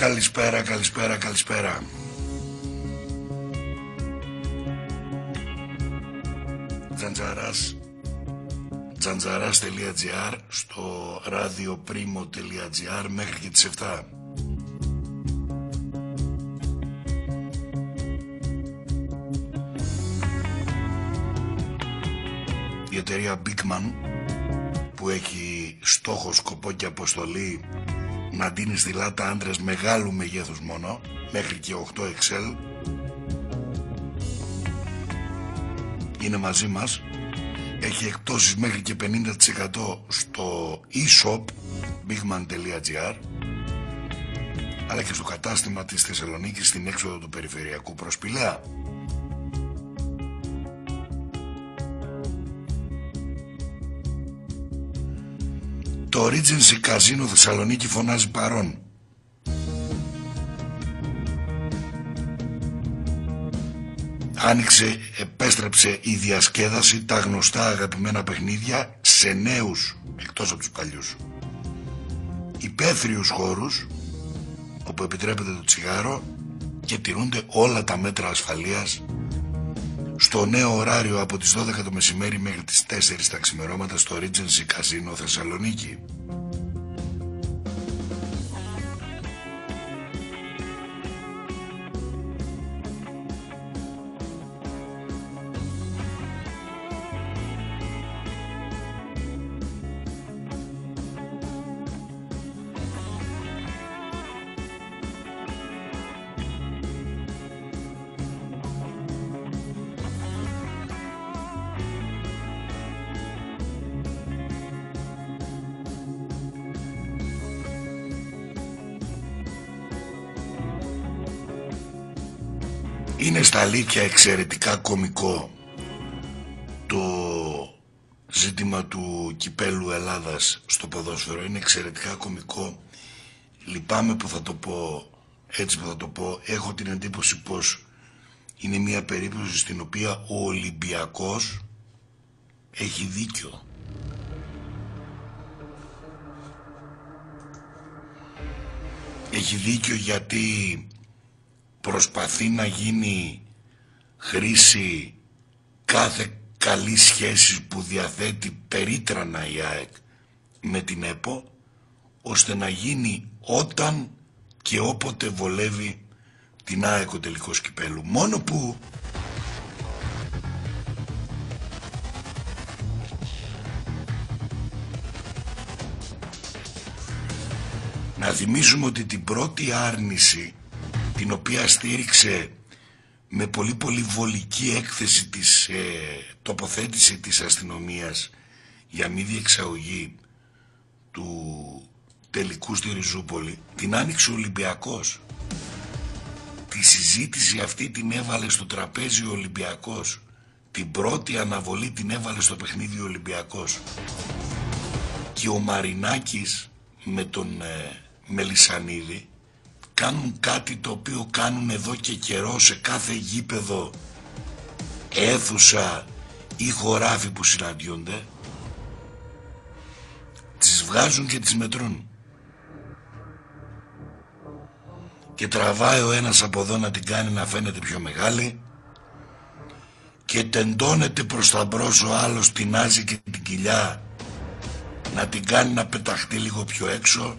Καλησπέρα, καλησπέρα, καλησπέρα. Τζαντζαράς.gr στο radioprimo.gr μέχρι και τις 7. Η εταιρεία Bigman, που έχει στόχο, σκοπό και αποστολή να ντύνει στη λάτα άντρες μεγάλου μεγέθους μόνο, μέχρι και 8 XL, είναι μαζί μας. Έχει εκπτώσεις μέχρι και 50% στο e-shop bigman.gr, αλλά και στο κατάστημα της Θεσσαλονίκης στην έξοδο του Περιφερειακού προς Πηλαία. Το Regency Casino Θεσσαλονίκη φωνάζει παρόν. Άνοιξε, επέστρεψε η διασκέδαση, τα γνωστά αγαπημένα παιχνίδια σε νέους, εκτός από τους παλιούς, υπαίθριους χώρους, όπου επιτρέπεται το τσιγάρο και τηρούνται όλα τα μέτρα ασφαλείας, στο νέο ωράριο από τις 12 το μεσημέρι μέχρι τις 4 τα ξημερώματα στο Regency Casino Θεσσαλονίκη. Είναι στα αλήθεια εξαιρετικά κωμικό το ζήτημα του κυπέλου Ελλάδας στο ποδόσφαιρο. Είναι εξαιρετικά κωμικό. Λυπάμαι που θα το πω έτσι που θα το πω. Έχω την εντύπωση πως είναι μια περίπτωση στην οποία ο Ολυμπιακός έχει δίκιο. Έχει δίκιο γιατί προσπαθεί να γίνει χρήση κάθε καλή σχέση που διαθέτει περίτρανα η ΑΕΚ με την ΕΠΟ, ώστε να γίνει όταν και όποτε βολεύει την ΑΕΚ ο τελικός κυπέλου. Μόνο που να θυμίσουμε ότι την πρώτη άρνηση, την οποία στήριξε με πολύ βολική έκθεση της τοποθέτηση της αστυνομίας για μη διεξαγωγή του τελικού στη Ριζούπολη, την άνοιξε ο Ολυμπιακός. Τη συζήτηση αυτή την έβαλε στο τραπέζι ο Ολυμπιακός. Την πρώτη αναβολή την έβαλε στο παιχνίδι ο Ολυμπιακός. Και ο Μαρινάκης με τον Μελισσανίδη κάνουν κάτι το οποίο κάνουν εδώ και καιρό σε κάθε γήπεδο, αίθουσα ή χωράφι που συναντιούνται. Τις βγάζουν και τις μετρούν. Και τραβάει ο ένας από εδώ να την κάνει να φαίνεται πιο μεγάλη και τεντώνεται προς τα μπρος ο άλλος, τεινάζει και την κοιλιά να την κάνει να πεταχτεί λίγο πιο έξω.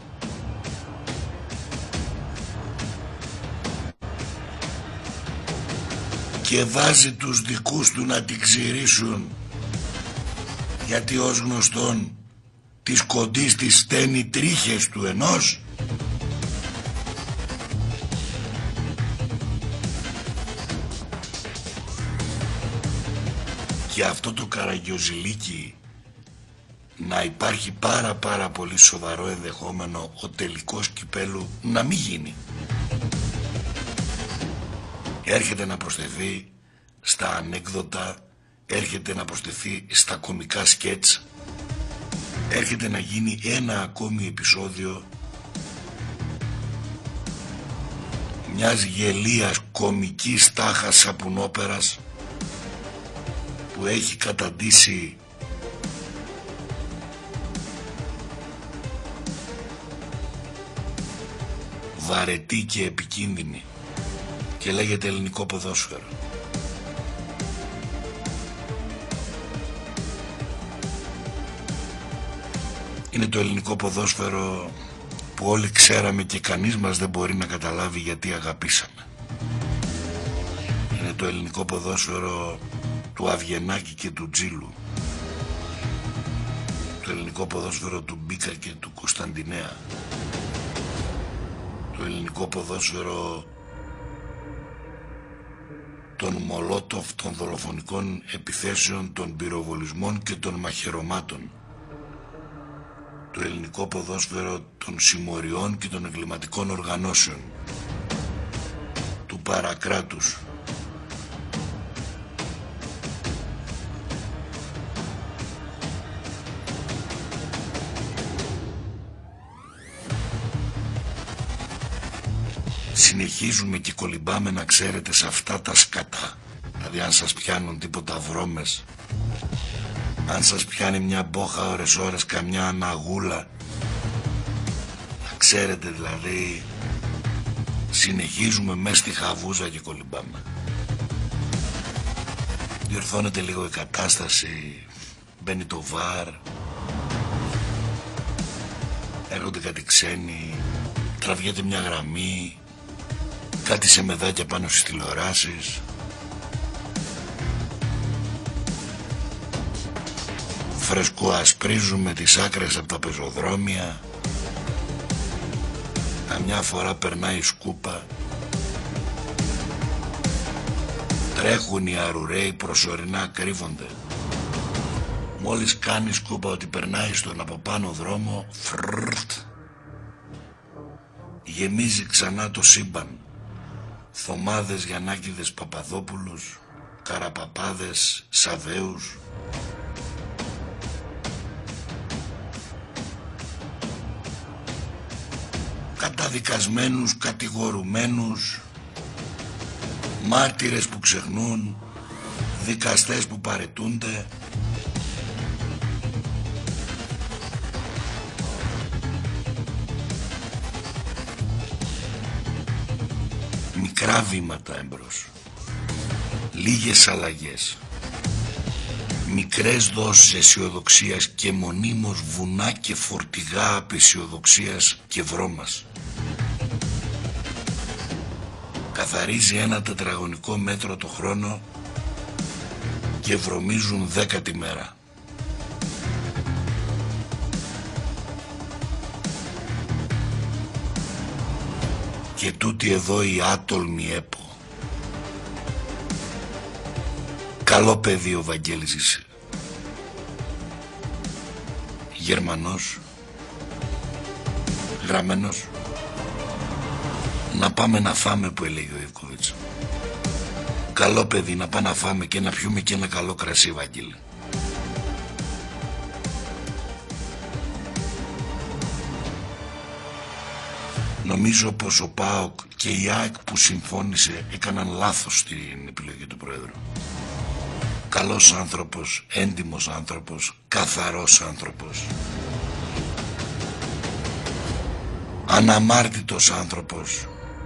Και βάζει τους δικούς του να την ξηρίσουν, γιατί ως γνωστόν της κοντής της στέλνει τρίχες του ενός. Και αυτό το καραγκιόζηλίκι να υπάρχει πάρα πολύ σοβαρό ενδεχόμενο ο τελικός κυπέλου να μην γίνει. Έρχεται να προσθεθεί στα ανέκδοτα, έρχεται να προσθεθεί στα κωμικά σκέτς, έρχεται να γίνει ένα ακόμη επεισόδιο μιας γελίας κωμικής τάχας σαπουνόπερας που έχει καταντήσει βαρετή και επικίνδυνη και λέγεται ελληνικό ποδόσφαιρο. Είναι το ελληνικό ποδόσφαιρο που όλοι ξέραμε και κανείς μας δεν μπορεί να καταλάβει γιατί αγαπήσαμε. Είναι το ελληνικό ποδόσφαιρο του Αβγενάκη και του Τζίλου. Το ελληνικό ποδόσφαιρο του Μπίκα και του Κωνσταντινέα. Το ελληνικό ποδόσφαιρο των Μολότοφ, των δολοφονικών επιθέσεων, των πυροβολισμών και των μαχαιρωμάτων. Το ελληνικό ποδόσφαιρο των συμμοριών και των εγκληματικών οργανώσεων. Του παρακράτους. Συνεχίζουμε και κολυμπάμε, να ξέρετε, σε αυτά τα σκατά. Δηλαδή αν σας πιάνουν τίποτα βρώμες, αν σας πιάνει μια μπόχα ώρες καμιά αναγούλα, να ξέρετε δηλαδή συνεχίζουμε μέσα στη χαβούζα και κολυμπάμε. Διορθώνεται λίγο η κατάσταση, μπαίνει το βαρ, έρχονται κάτι ξένοι, τραβιέται μια γραμμή, κάτι σε μεδάκια πάνω στις τηλεοράσεις. Φρεσκοασπρίζουμε τις άκρες από τα πεζοδρόμια. Καμιά φορά περνάει η σκούπα. Τρέχουν οι αρουραίοι, προσωρινά κρύβονται. Μόλις κάνει σκούπα ότι περνάει στον από πάνω δρόμο, φρρρτ, γεμίζει ξανά το σύμπαν. Θωμάδες, Γιαννάκηδες, Παπαδόπουλους, Καραπαπάδες, Σαβέους. Καταδικασμένους, κατηγορουμένους, μάρτυρες που ξεχνούν, δικαστές που παραιτούνται. Μικρά βήματα εμπρός, λίγες αλλαγές, μικρές δόσεις αισιοδοξίας και μονίμως βουνά και φορτηγά απαισιοδοξίας και βρώμας. Καθαρίζει ένα τετραγωνικό μέτρο το χρόνο και βρωμίζουν 10 τη μέρα. Και τούτη εδώ η άτολμη ΕΠΟ. Καλό παιδί ο Βαγγέλης είσαι. Γερμανός, γραμμένος. Να πάμε να φάμε, που έλεγε ο Ιβκοβίτς. Καλό παιδί, να πάμε να φάμε και να πιούμε και ένα καλό κρασί, Βαγγέλη. Νομίζω πως ο ΠΑΟΚ και η ΑΕΚ που συμφώνησε έκαναν λάθος στην επιλογή του Πρόεδρου. Καλός άνθρωπος, έντιμος άνθρωπος, καθαρός άνθρωπος, αναμάρτητος άνθρωπος,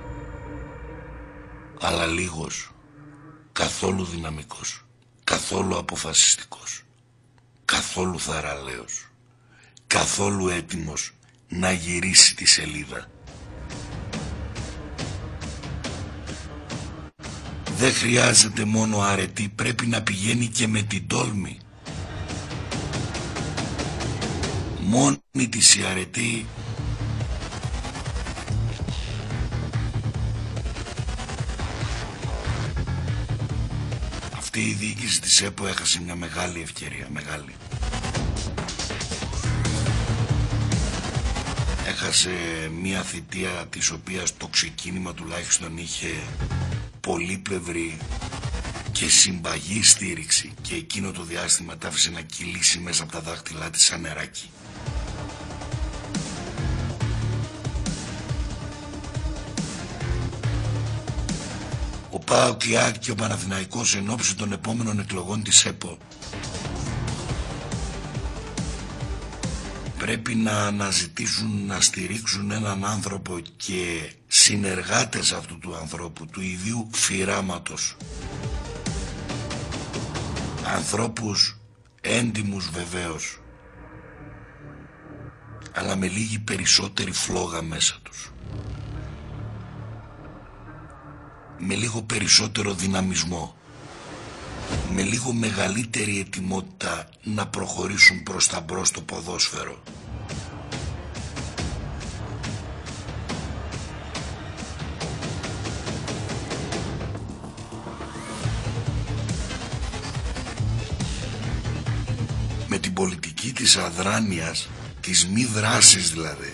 αλλά λίγος, καθόλου δυναμικός, καθόλου αποφασιστικός, καθόλου θαραλέος, καθόλου έτοιμος να γυρίσει τη σελίδα. Δεν χρειάζεται μόνο αρετή, πρέπει να πηγαίνει και με την τόλμη. Μόνη της η αρετή αυτή η διοίκηση της ΕΠΟ έχασε μια μεγάλη ευκαιρία, μεγάλη. Έχασε μια θητεία της οποίας το ξεκίνημα τουλάχιστον είχε πολύπλευρη και συμπαγή στήριξη, και εκείνο το διάστημα τα άφησε να κυλήσει μέσα από τα δάχτυλά της σαν νεράκι. Ο ΠΑΟΚ, η ΑΕΚ και ο Παναθηναϊκός εν ώψη των επόμενων εκλογών της ΕΠΟ πρέπει να αναζητήσουν να στηρίξουν έναν άνθρωπο και συνεργάτες αυτού του ανθρώπου, του ιδίου φυράματος. Ανθρώπους έντιμους βεβαίως, αλλά με λίγη περισσότερη φλόγα μέσα τους. Με λίγο περισσότερο δυναμισμό. Με λίγο μεγαλύτερη ετοιμότητα να προχωρήσουν προς τα μπρος το ποδόσφαιρο. Με την πολιτική της αδράνειας, της μη δράσης δηλαδή,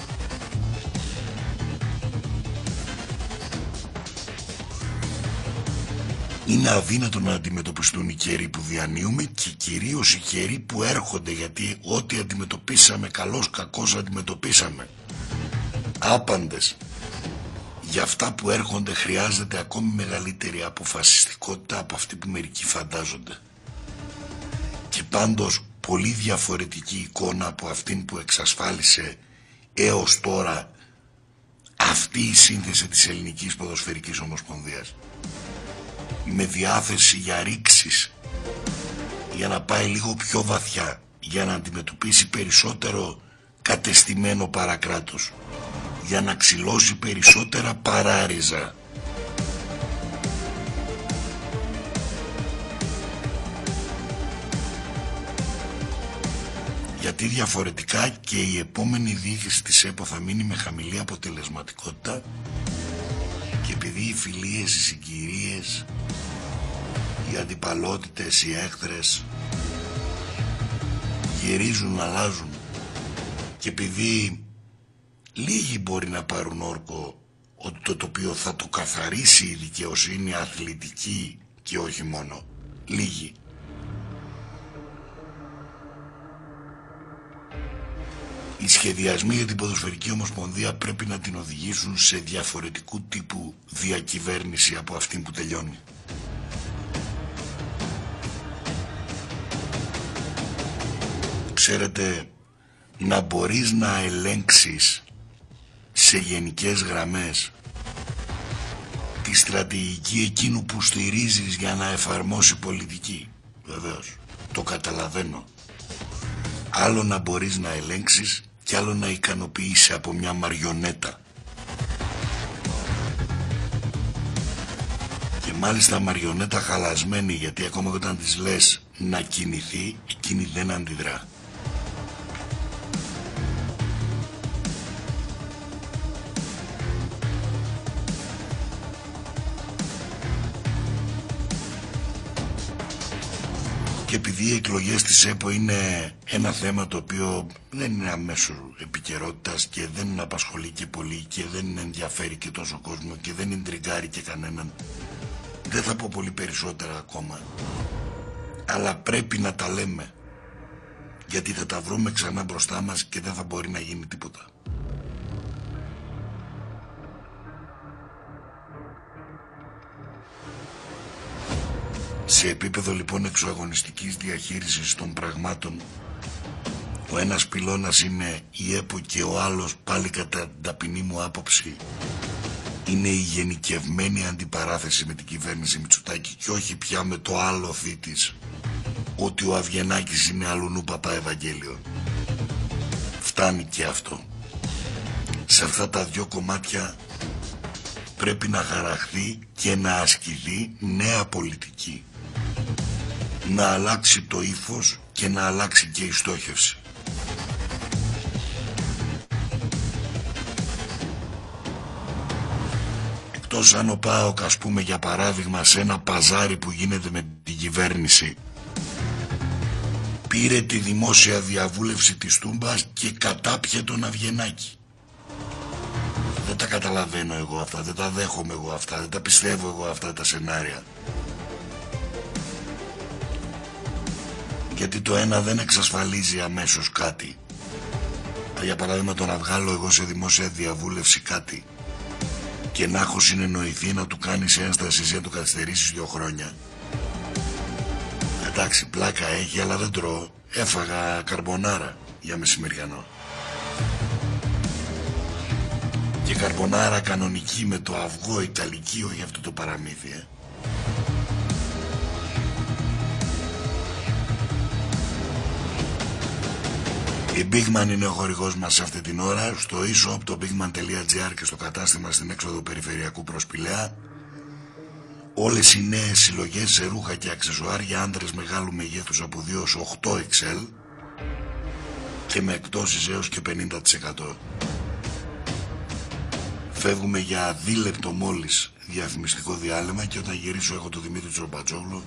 είναι αδύνατο να αντιμετωπιστούν οι καιροί που διανύουμε και κυρίως οι καιροί που έρχονται, γιατί ό,τι αντιμετωπίσαμε, καλώς κακώς αντιμετωπίσαμε. Άπαντες. Για αυτά που έρχονται χρειάζεται ακόμη μεγαλύτερη αποφασιστικότητα από αυτή που μερικοί φαντάζονται. Και πάντως πολύ διαφορετική εικόνα από αυτήν που εξασφάλισε έως τώρα αυτή η σύνθεση της Ελληνικής Ποδοσφαιρικής Ομοσπονδίας. Με διάθεση για ρήξεις, για να πάει λίγο πιο βαθιά, για να αντιμετωπίσει περισσότερο κατεστημένο παρακράτος, για να ξυλώσει περισσότερα παράριζα. Γιατί διαφορετικά και η επόμενη διοίκηση της ΕΠΟ θα μείνει με χαμηλή αποτελεσματικότητα, και επειδή οι φιλίες, οι συγκυρίες, οι αντιπαλότητες, οι έχθρες γυρίζουν, αλλάζουν, και επειδή λίγοι μπορεί να πάρουν όρκο ότι το τοπίο θα το καθαρίσει η δικαιοσύνη αθλητική και όχι μόνο, λίγοι. Οι σχεδιασμοί για την Ποδοσφαιρική Ομοσπονδία πρέπει να την οδηγήσουν σε διαφορετικού τύπου διακυβέρνηση από αυτήν που τελειώνει. Ξέρετε, να μπορείς να ελέγξεις σε γενικές γραμμές τη στρατηγική εκείνου που στηρίζεις για να εφαρμόσει πολιτική, βεβαίως, το καταλαβαίνω. Άλλο να μπορείς να ελέγξεις και άλλο να ικανοποιήσει από μια μαριονέτα. Και μάλιστα μαριονέτα χαλασμένη, γιατί ακόμα όταν της λες να κινηθεί, εκείνη δεν αντιδρά. Και επειδή οι εκλογές της ΕΠΟ είναι ένα θέμα το οποίο δεν είναι αμέσω επικαιρότητας και δεν απασχολεί και πολύ και δεν ενδιαφέρει και τόσο κόσμο και δεν ιντριγκάρει και κανέναν, δεν θα πω πολύ περισσότερα ακόμα, αλλά πρέπει να τα λέμε, γιατί θα τα βρούμε ξανά μπροστά μας και δεν θα μπορεί να γίνει τίποτα. Σε επίπεδο λοιπόν εξωαγωνιστικής διαχείρισης των πραγμάτων, ο ένας πυλώνας είναι η ΕΠΟ και ο άλλος, πάλι κατά την ταπεινή μου άποψη, είναι η γενικευμένη αντιπαράθεση με την κυβέρνηση Μητσοτάκη και όχι πια με το άλλο θήτης ότι ο Αβγενάκης είναι αλουνού παπά Ευαγγέλιο. Φτάνει και αυτό. Σε αυτά τα δυο κομμάτια πρέπει να χαραχθεί και να ασκηθεί νέα πολιτική. Να αλλάξει το ύφος και να αλλάξει και η στόχευση. Εκτός αν ο ΠΑΟΚ, ας πούμε για παράδειγμα, σε ένα παζάρι που γίνεται με την κυβέρνηση, πήρε τη δημόσια διαβούλευση της Τούμπας και κατάπιε τον Αβγενάκη. Δεν τα καταλαβαίνω εγώ αυτά, δεν τα δέχομαι εγώ αυτά, δεν τα πιστεύω εγώ αυτά τα σενάρια. Γιατί το ένα δεν εξασφαλίζει αμέσως κάτι. Για παράδειγμα, το να βγάλω εγώ σε δημόσια διαβούλευση κάτι και να έχω συνεννοηθεί να του κάνεις ένσταση για να το καθυστερήσεις 2 χρόνια. Εντάξει, πλάκα έχει, αλλά δεν τρώω. Έφαγα καρμπονάρα. για μεσημεριανό. Και καρμπονάρα κανονική με το αυγό ιταλική, όχι αυτό το παραμύθι, Η Bigman είναι ο χορηγός μας αυτή την ώρα. Στο e-shop το bigman.gr και στο κατάστημα στην έξοδο περιφερειακού προς Πηλαία. Όλες οι νέες συλλογές σε ρούχα και αξεσουάρια άντρες μεγάλου μεγέθους από 2 ως 8 XL και με εκτόσεις έως και 50%. Φεύγουμε για δίλεπτο μόλις διαφημιστικό διάλειμμα και όταν γυρίσω έχω τον Δημήτρη Τσομπατζόγλου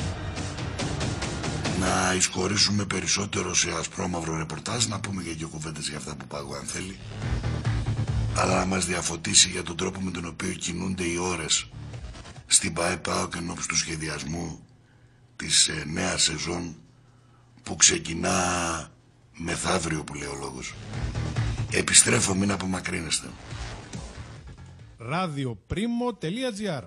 να εισχωρήσουμε περισσότερο σε ασπρόμαυρο ρεπορτάζ, να πούμε και δύο κουβέντες για αυτά που πάγω αν θέλει, αλλά να μας διαφωτίσει για τον τρόπο με τον οποίο κινούνται οι ώρες στην ΠΑΕ-ΠΑΟΚ ενώπιση του σχεδιασμού της νέας σεζόν που ξεκινά μεθαύριο, που λέει ο λόγος. Επιστρέφω, μην απομακρύνεστε. radioprimo.gr.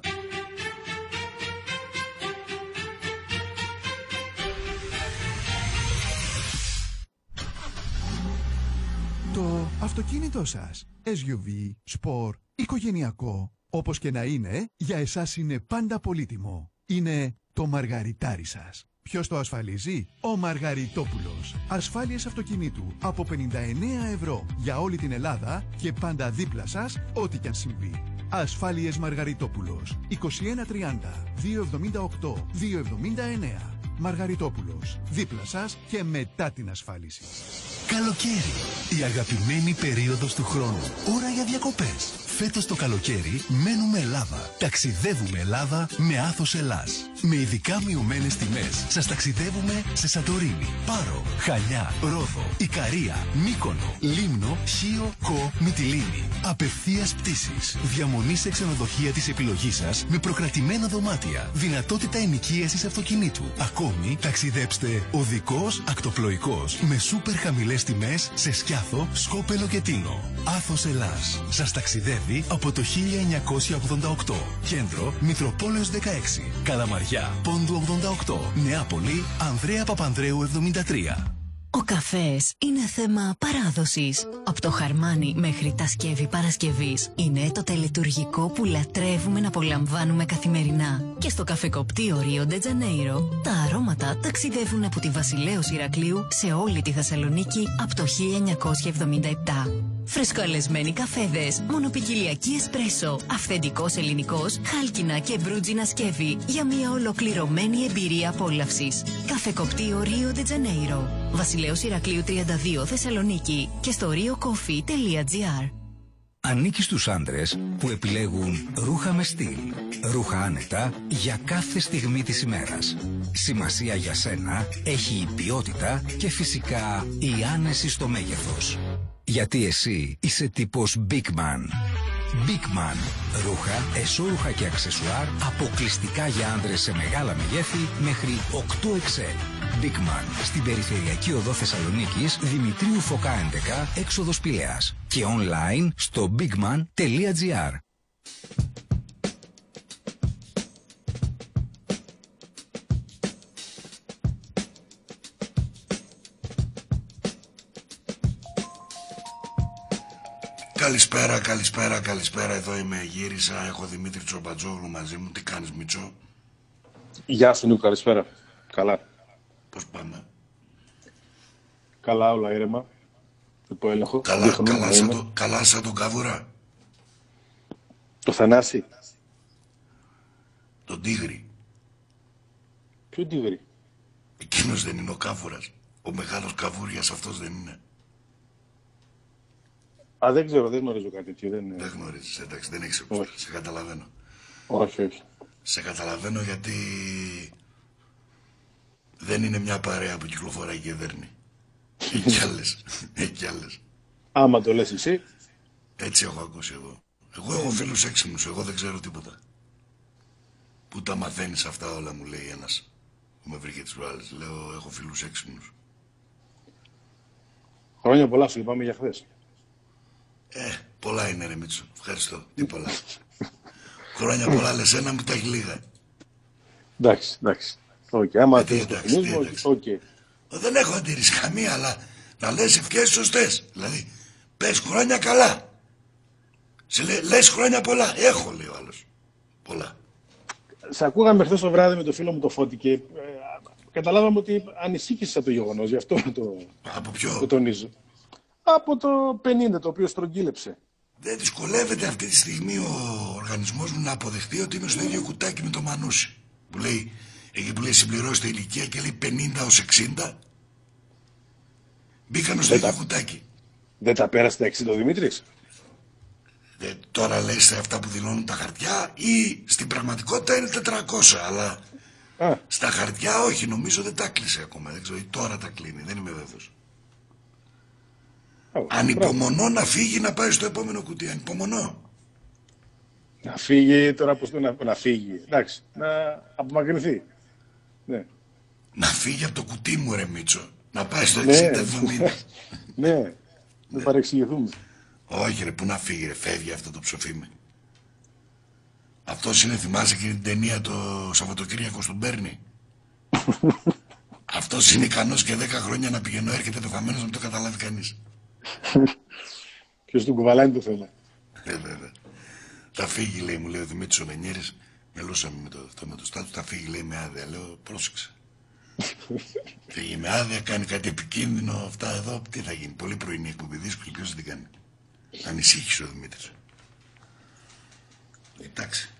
Το αυτοκίνητό σας, SUV, sport, οικογενειακό, όπως και να είναι, για εσάς είναι πάντα πολύτιμο. Είναι το μαργαριτάρι σας. Ποιος το ασφαλίζει? Ο Μαργαριτόπουλος. Ασφάλειες αυτοκινήτου από 59 ευρώ για όλη την Ελλάδα και πάντα δίπλα σας, ό,τι κι αν συμβεί. Ασφάλειες Μαργαριτόπουλος. 2130 278 279. Μαργαριτόπουλος. Δίπλα σας και μετά την ασφάλιση. Καλοκαίρι. Η αγαπημένη περίοδος του χρόνου. Ώρα για διακοπές. Φέτος το καλοκαίρι μένουμε Ελλάδα. Ταξιδεύουμε Ελλάδα με Άθος Ελλάς. Με ειδικά μειωμένες τιμές σας ταξιδεύουμε σε Σαντορίνη, Πάρο, Χαλιά, Ρόδο, Ικαρία, Μύκονο, Λίμνο, Χίο, Κο, Μυτιλήνη. Απευθείας πτήσεις. Διαμονή σε ξενοδοχεία της επιλογής σας με προκρατημένα δωμάτια. Δυνατότητα ενοικίασης αυτοκινήτου. Ακόμη ταξιδέψτε οδικός, ακτοπλοϊκός με σούπερ χαμηλές τιμές σε Σκιάθο, Σκόπελο και Τίνο. Άθος Ελλάς. Σας ταξιδεύει από το 1988. Κέντρο Μητροπόλεως 16. Καλαμαριά, Πόντου 88. Νεάπολη, Ανδρέα Παπανδρέου 73. Ο καφές είναι θέμα παράδοσης. Από το χαρμάνι μέχρι τα σκεύη Παρασκευής είναι το τελετουργικό που λατρεύουμε να απολαμβάνουμε καθημερινά. Και στο καφεκοπτείο Ρίο ντε Τζανέιρο τα αρώματα ταξιδεύουν από τη Βασιλέως Ηρακλείου σε όλη τη Θεσσαλονίκη από το 1977. Φρεσκοαλεσμένοι καφέδες, μονοπικιλιακή εσπρέσο, αυθεντικός ελληνικός, χάλκινα και μπρούτζινα σκεύη για μια ολοκληρωμένη εμπειρία απόλαυσης. Καφεκοπτείο Ρίο ντε Τζανέιρο, Βασιλέως Ηρακλείου 32 Θεσσαλονίκη και στο riocoffee.gr. Ανήκει στους άντρες που επιλέγουν ρούχα με στυλ, ρούχα άνετα για κάθε στιγμή της ημέρας. Σημασία για σένα έχει η ποιότητα και φυσικά η άνεση στο μέγεθος. Γιατί εσύ είσαι τύπος Big Man. Big Man. Ρούχα, εσώρουχα και αξεσουάρ αποκλειστικά για άντρες σε μεγάλα μεγέθη μέχρι 8 XL. Big Man. Στην περιφερειακή οδό Θεσσαλονίκης, Δημητρίου Φωκά 11, έξοδος Πηλαίας. Και online στο bigman.gr. Καλησπέρα, εδώ είμαι, γύρισα, έχω Δημήτρη Τσομπατζόγλου μαζί μου. Τι κάνεις, Μίτσο? Γεια σου, Νίκο, καλησπέρα. Καλά. Πώς πάμε? Καλά, όλα ήρεμα. Υπό έλεγχο. Καλά σαν τον Καβουρά. Το Θανάση. Τον Τίγρη. Ποιο Τίγρη? Εκείνος δεν είναι ο Κάβουρας? Ο μεγάλος Καβούριας αυτός δεν είναι? Α, δεν ξέρω, δεν γνωρίζω κάτι τέτοιο. Δεν γνωρίζεις, εντάξει, δεν έχεις ακούσει. Σε καταλαβαίνω. Όχι. Σε καταλαβαίνω γιατί δεν είναι μια παρέα που κυκλοφοράει και δέρνει. Έχει κι άλλες. Άμα το λες εσύ. Έτσι έχω ακούσει εγώ. Εγώ έχω φίλους έξυπνους, εγώ δεν ξέρω τίποτα. Πού τα μαθαίνεις αυτά όλα, μου λέει ένας που με βρήκε τις προάλλες. Λέω, έχω φίλους έξυπνους. Χρόνια πολλά, σου είπαμε για χθες. Πολλά είναι, ρε Μίτσο. Ευχαριστώ. Τι πολλά. Χρόνια πολλά, λες, ένα μου τα έχει λίγα. Εντάξει. Okay. Άμα εντάξει. Okay. Δεν έχω αντίρρηση καμία, αλλά Να λες ευχές σωστές. Δηλαδή, πες χρόνια καλά. Λες χρόνια πολλά. Έχω, λέει ο άλλος. Πολλά. Σε ακούγαμε χθες το βράδυ με το φίλο μου το Φώτη και καταλάβαμε ότι ανησύχησες από το γεγονός. Γι' αυτό Από ποιο? το τονίζω. Από το 50, το οποίο στρογγύλεψε. Δεν δυσκολεύεται αυτή τη στιγμή ο οργανισμός μου να αποδεχτεί ότι είμαι στο ίδιο κουτάκι με το Μανούσι. Που λέει, εκεί που λέει συμπληρώστε ηλικία και λέει 50 ως 60. Μπήκαμε στο ίδιο κουτάκι. Δεν τα πέρασε τα 60 ο Δημήτρης. Τώρα λες αυτά που δηλώνουν τα χαρτιά ή στην πραγματικότητα είναι 400, αλλά στα χαρτιά όχι, νομίζω δεν τα κλείσε ακόμα. Δεν ξέρω, ή τώρα τα κλείνει, δεν είμαι βέβαιος. Ανυπομονώ να φύγει να πάει στο επόμενο κουτί. Ανυπομονώ. Να φύγει τώρα, πώς το να φύγει. Εντάξει, να απομακρυνθεί. Ναι. Να φύγει από το κουτί μου, ρε Μίτσο. Να πάει στο 60-70. Ναι, δεν παρεξηγηθούμε. Όχι ρε, πού να φύγει ρε, φεύγει αυτό το ψοφίμι. Αυτός είναι, θυμάσαι και την ταινία το Σαββατοκύριακο στον Μπέρνι. Αυτός είναι ικανός και 10 χρόνια να πηγαίνω, έρχεται πεθαμένος να μην το καταλάβει κανείς. Ποιος του κουβαλάει το θέμα. Βέβαια. Θα φύγει, λέει, μου λέει ο Δημήτρης ο Μενιέρης. Μιλούσαμε με το στάτου, θα φύγει, λέει, με άδεια. Λέω, πρόσεξε. Φύγει με άδεια, κάνει κάτι επικίνδυνο, αυτά εδώ, τι θα γίνει. Πολύ πρωινή εκπομπή, δύσκολη, ποιος δεν κάνει. Ανησύχησε ο Δημήτρης. Εντάξει.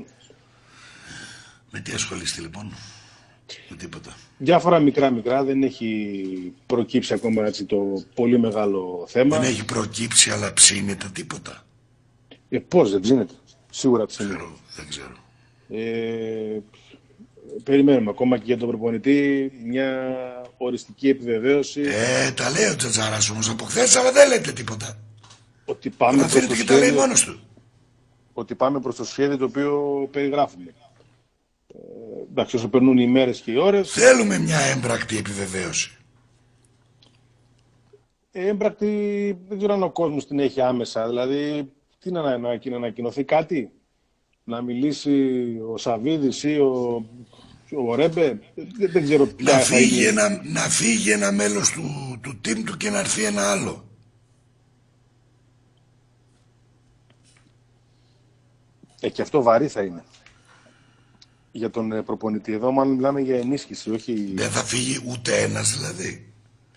Με τι ασχολείστε λοιπόν? Με τίποτα. Διάφορα μικρά, δεν έχει προκύψει ακόμα έτσι το πολύ μεγάλο θέμα. Δεν έχει προκύψει, αλλά ψήνεται τίποτα. Πώς δεν ψήνεται? Σίγουρα ψήνεται. Δεν ξέρω. Περιμένουμε ακόμα και για τον προπονητή μια οριστική επιβεβαίωση. Τα λέει ο Τζατζάρας όμως από χθες, αλλά δεν λέτε τίποτα. Ότι πάμε προς το και τα λέει μόνος του. Ότι πάμε προς το σχέδιο το οποίο περιγράφουμε. Εντάξει, όσο περνούν οι μέρες και οι ώρες... Θέλουμε μια έμπρακτη επιβεβαίωση. Έμπρακτη, δεν ξέρω αν ο κόσμος την έχει άμεσα. Δηλαδή, τι να ανακοινωθεί κάτι, να μιλήσει ο Σαββίδης ή ο Ρέμπε, δεν ξέρω ποια να φύγει ένα μέλος του team του και να έρθει ένα άλλο. Και αυτό βαρύ θα είναι. Για τον προπονητή. Εδώ μάλλον μιλάμε για ενίσχυση, όχι... Δεν θα φύγει ούτε ένας δηλαδή.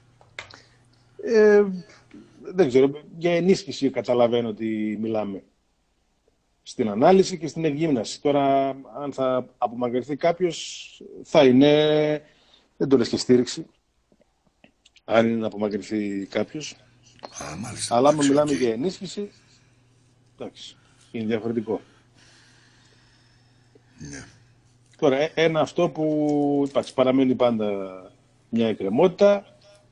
Δεν ξέρω. Για ενίσχυση καταλαβαίνω ότι μιλάμε. Στην ανάλυση και στην εκγύμναση. Τώρα, αν θα απομακρυνθεί κάποιος, θα είναι... Δεν το λες και στήριξη. Αν είναι να απομακρυνθεί κάποιος. Μάλιστα, αλλά αν μιλάμε για ενίσχυση, εντάξει, είναι διαφορετικό. Ναι. Τώρα, ένα αυτό που παραμένει πάντα μια εκκρεμότητα.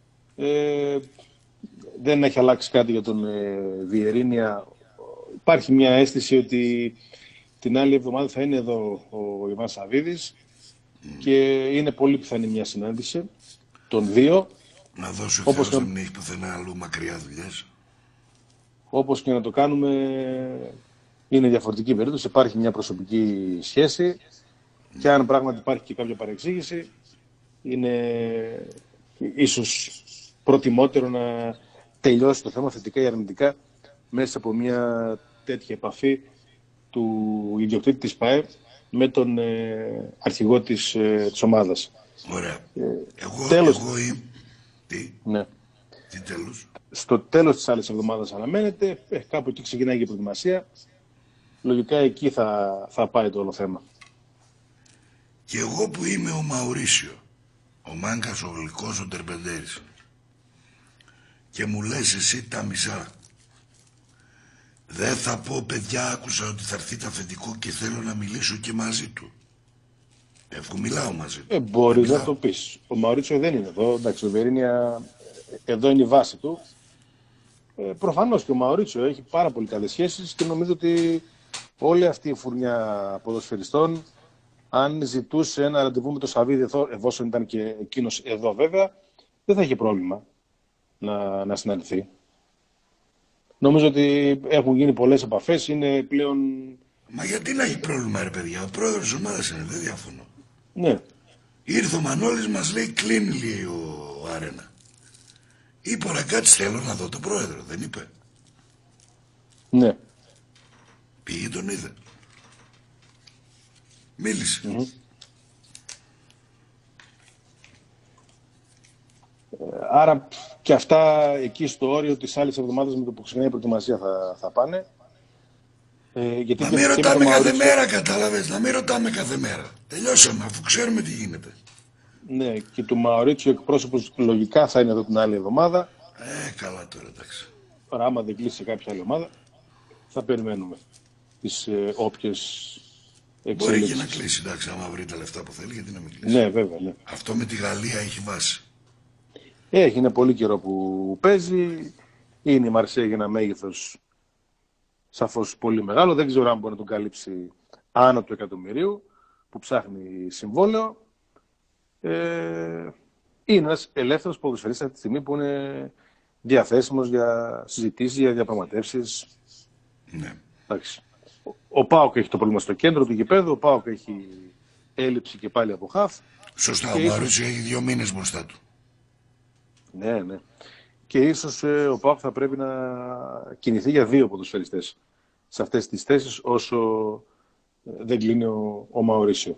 Δεν έχει αλλάξει κάτι για τον Βιερίνια. Υπάρχει μια αίσθηση ότι την άλλη εβδομάδα θα είναι εδώ ο Ιβάν Σαββίδης και είναι πολύ πιθανή μια συνάντηση των δύο. Να δώσει ο Θεός να μην έχει πουθενά αλλού μακριά δουλειές. Όπως και να το κάνουμε, είναι διαφορετική περίπτωση. Υπάρχει μια προσωπική σχέση και αν πράγματι υπάρχει και κάποια παρεξήγηση, είναι ίσως προτιμότερο να τελειώσει το θέμα θετικά ή αρνητικά μέσα από μια τέτοια επαφή του ιδιοκτήτη της ΠΑΕ με τον αρχηγό της ομάδας. Ωραία. Ναι. Τι τέλος? Στο τέλος της άλλης εβδομάδας αναμένεται, κάπου εκεί ξεκινάει και η προετοιμασία. Λογικά εκεί θα πάει το όλο θέμα. Και εγώ που είμαι ο Μαουρίσιο, ο Μάγκας, ο Γλυκός, ο Τερπεντέρης, και μου λες εσύ τα μισά, δεν θα πω παιδιά άκουσα ότι θα έρθει το αφεντικό και θέλω να μιλήσω και μαζί του. Αφού μιλάω μαζί του. Μπορείς να το πεις. Ο Μαουρίτσιο δεν είναι εδώ. Εντάξει, ο Βιερίνια εδώ είναι η βάση του. Προφανώς και ο Μαουρίτσιο έχει πάρα πολύ καλές σχέσεις και νομίζω ότι όλη αυτή η φουρνιά ποδοσφαιριστών, αν ζητούσε ένα ραντεβού με τον Σαββίδη, εφόσον ήταν και εκείνος εδώ βέβαια, δεν θα είχε πρόβλημα να συναντηθεί. Νομίζω ότι έχουν γίνει πολλές επαφές, είναι πλέον... Μα γιατί να έχει πρόβλημα ρε παιδιά, ο πρόεδρος της ομάδας είναι, δεν διαφωνώ. Ναι. Ήρθε ο Μανώλης, μας λέει κλείνει λέει ο Άρενα. Είπε ο Ραγκάτης, θέλω να δω τον πρόεδρο, δεν είπε? Ναι. Πήγε, τον είδε. Μίλησε. Άρα και αυτά εκεί στο όριο της άλλης εβδομάδας με το που ξεκινάει η προετοιμασία θα πάνε. Γιατί να μην ρωτάμε κάθε μέρα, κατάλαβες, να μην ρωτάμε κάθε μέρα. Τελειώσαμε, αφού ξέρουμε τι γίνεται. Ναι, και του Μαουρίτσιο εκπρόσωπος λογικά θα είναι εδώ την άλλη εβδομάδα. Καλά τώρα, εντάξει. Τώρα άμα δεν κλείσει κάποια άλλη ομάδα, θα περιμένουμε τις όποιες εξελίξεις. Μπορεί και να κλείσει, εντάξει, άμα βρει τα λεφτά που θέλει, γιατί να μην κλείσει. Ναι, βέβαια, ναι. Αυτό με τη Γαλλία έχει βάση. Είναι πολύ καιρό που παίζει. Είναι η Μαρσέη για ένα μέγεθος σαφώς πολύ μεγάλο. Δεν ξέρω αν μπορεί να τον καλύψει άνω του εκατομμυρίου που ψάχνει συμβόλαιο. Είναι ένας ελεύθερος ποδοσφαιριστής αυτή τη στιγμή που είναι διαθέσιμος για συζητήσεις, για διαπραγματεύσεις. Ναι. Εντάξει. Ο ΠΑΟΚ έχει το πρόβλημα στο κέντρο του γηπέδου. Ο ΠΑΟΚ έχει έλλειψη και πάλι από χαφ. Σωστά, ο Μαουρίτσιο έχει 2 μήνες μπροστά του. Ναι, ναι. Και ίσως ο ΠΑΟΚ θα πρέπει να κινηθεί για 2 ποδοσφαιριστές σε αυτές τις θέσεις όσο δεν κλείνει ο Μαουρίσιο.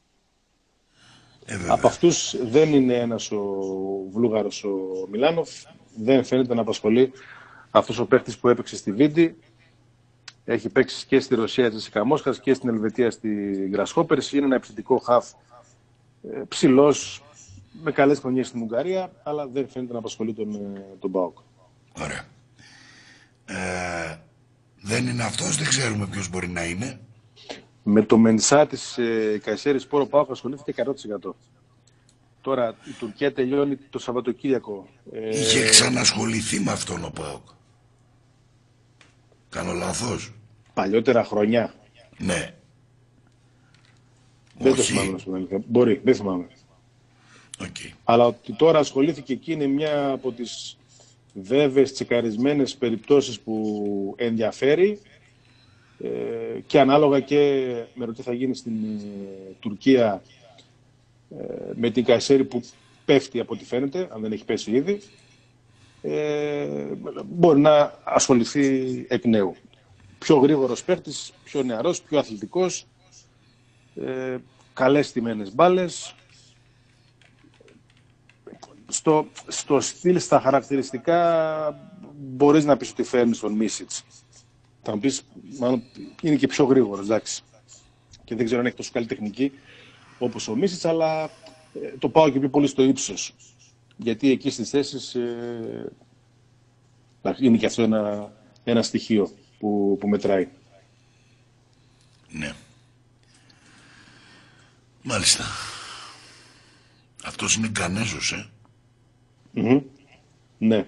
Από αυτούς δεν είναι ένας ο Βούλγαρος ο Μιλάνοφ. Δεν φαίνεται να απασχολεί αυτός ο παίχτης που έπαιξε στη Βίντι. Έχει παίξει και στη Ρωσία της Καμόσχας και στην Ελβετία στη Γκρασχόπερς. Είναι ένα επιθετικό χαφ ψηλός, με καλές χρονιές στην Ουγγαρία, αλλά δεν φαίνεται να απασχολεί τον ΠΑΟΚ. Ωραία. Δεν είναι αυτός, δεν ξέρουμε ποιος μπορεί να είναι. Με το Μενσά της Καϊσέρι Σπόρ ο ΠΑΟΚ ασχολήθηκε 100%. Τώρα η Τουρκία τελειώνει το Σαββατοκύριακο. Είχε ξανασχοληθεί με αυτόν ο ΠΑΟΚ. Κάνω λάθος? Παλιότερα χρονιά. Ναι. Δεν το θυμάμαι να σου πω αλήθεια. Μπορεί, δεν θυμάμαι. Okay. Αλλά ότι τώρα ασχολήθηκε εκεί είναι μια από τις βέβαιες τσεκαρισμένες περιπτώσεις που ενδιαφέρει και ανάλογα και με το τι θα γίνει στην Τουρκία με την Καϊσέρι που πέφτει από ό,τι φαίνεται, αν δεν έχει πέσει ήδη, μπορεί να ασχοληθεί εκ νέου. Πιο γρήγορος παίκτης, πιο νεαρός, πιο αθλητικός, καλές τιμένες μπάλες. Στο στυλ, στα χαρακτηριστικά, μπορείς να πεις ότι φέρνεις τον Μίσιτς. Θα μου πεις, μάλλον είναι και πιο γρήγορος, εντάξει. Και δεν ξέρω αν έχει τόσο καλή τεχνική όπως ο Μίσιτς, αλλά το πάω και πιο πολύ στο ύψος. Γιατί εκεί στις θέσεις είναι και αυτό ένα στοιχείο που μετράει. Ναι. Μάλιστα. Αυτός είναι Γκανέζος, Ναι.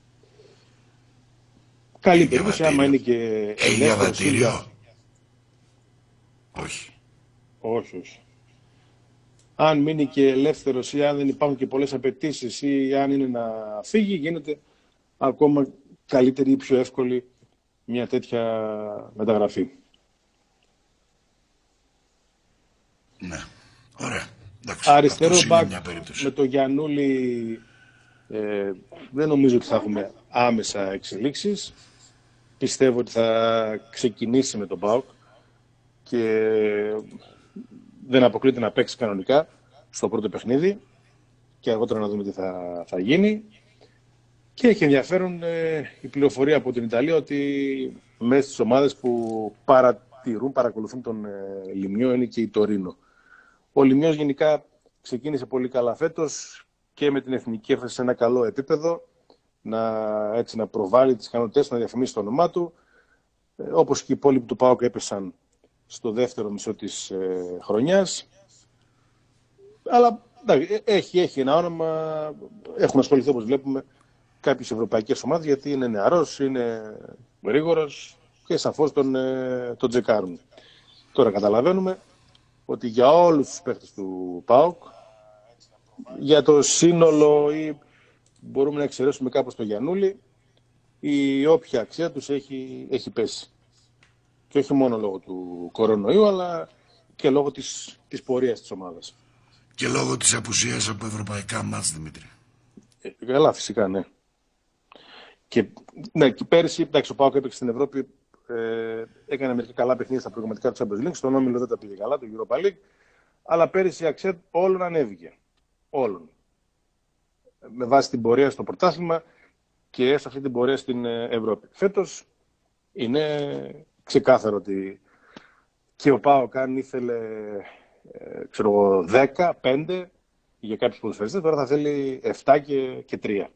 Καλή περίπτωση, άμα είναι και έχει διαβατήριο? Όχι. Όχι. Αν μείνει και ελεύθερος ή αν δεν υπάρχουν και πολλές απαιτήσεις ή αν είναι να φύγει, γίνεται ακόμα καλύτερη ή πιο εύκολη μια τέτοια μεταγραφή. Ναι. Ωραία. Εντάξει, αριστερό μπακ με το Γιαννούλη δεν νομίζω ότι θα έχουμε άμεσα εξελίξεις. Πιστεύω ότι θα ξεκινήσει με τον ΠΑΟΚ και δεν αποκλείται να παίξει κανονικά στο πρώτο παιχνίδι και αργότερα να δούμε τι θα γίνει. Και έχει ενδιαφέρον η πληροφορία από την Ιταλία ότι μέσα στις ομάδες που παρακολουθούν τον Λιμιό είναι και η Τωρίνο. Ο Λιμιός γενικά ξεκίνησε πολύ καλά φέτος και με την εθνική έφτασε σε ένα καλό επίπεδο να προβάλλει τις ικανότητες, να διαφημίσει το όνομά του. Όπως και οι υπόλοιποι του ΠΑΟΚ έπεσαν στο δεύτερο μισό της χρονιάς. Αλλά έχει ένα όνομα, έχουν ασχοληθεί όπως βλέπουμε κάποιες ευρωπαϊκές ομάδες γιατί είναι νεαρός, είναι γρήγορος και σαφώς τον τζεκάρουν. Τώρα καταλαβαίνουμε ότι για όλους τους παίκτες του ΠΑΟΚ, για το σύνολο ή μπορούμε να εξαιρέσουμε κάπως το Γιαννούλη, η όποια αξία τους έχει πέσει. Και όχι μόνο λόγω του κορονοϊού, αλλά και λόγω της πορείας της ομάδας. Και λόγω της απουσίας από ευρωπαϊκά μάτς, Δημήτρη. Καλά, φυσικά, ναι. Και πέρυσι, εντάξει, ο ΠΑΟΚ έπαιξε στην Ευρώπη, έκανε μερικά καλά παιχνίδια στα προγραμματικά του Champions League. Στον Όμιλο δεν τα πήγε καλά, το Europa League. Αλλά πέρυσι η Αξέτ όλων ανέβηκε. Όλων. Με βάση την πορεία στο πρωτάθλημα και σε αυτή την πορεία στην Ευρώπη. Φέτος είναι ξεκάθαρο ότι και ο ΠΑΟΚ αν ήθελε 10, 5 για κάποιους ποδοσφαιριστές, τώρα θα θέλει 7 και 3.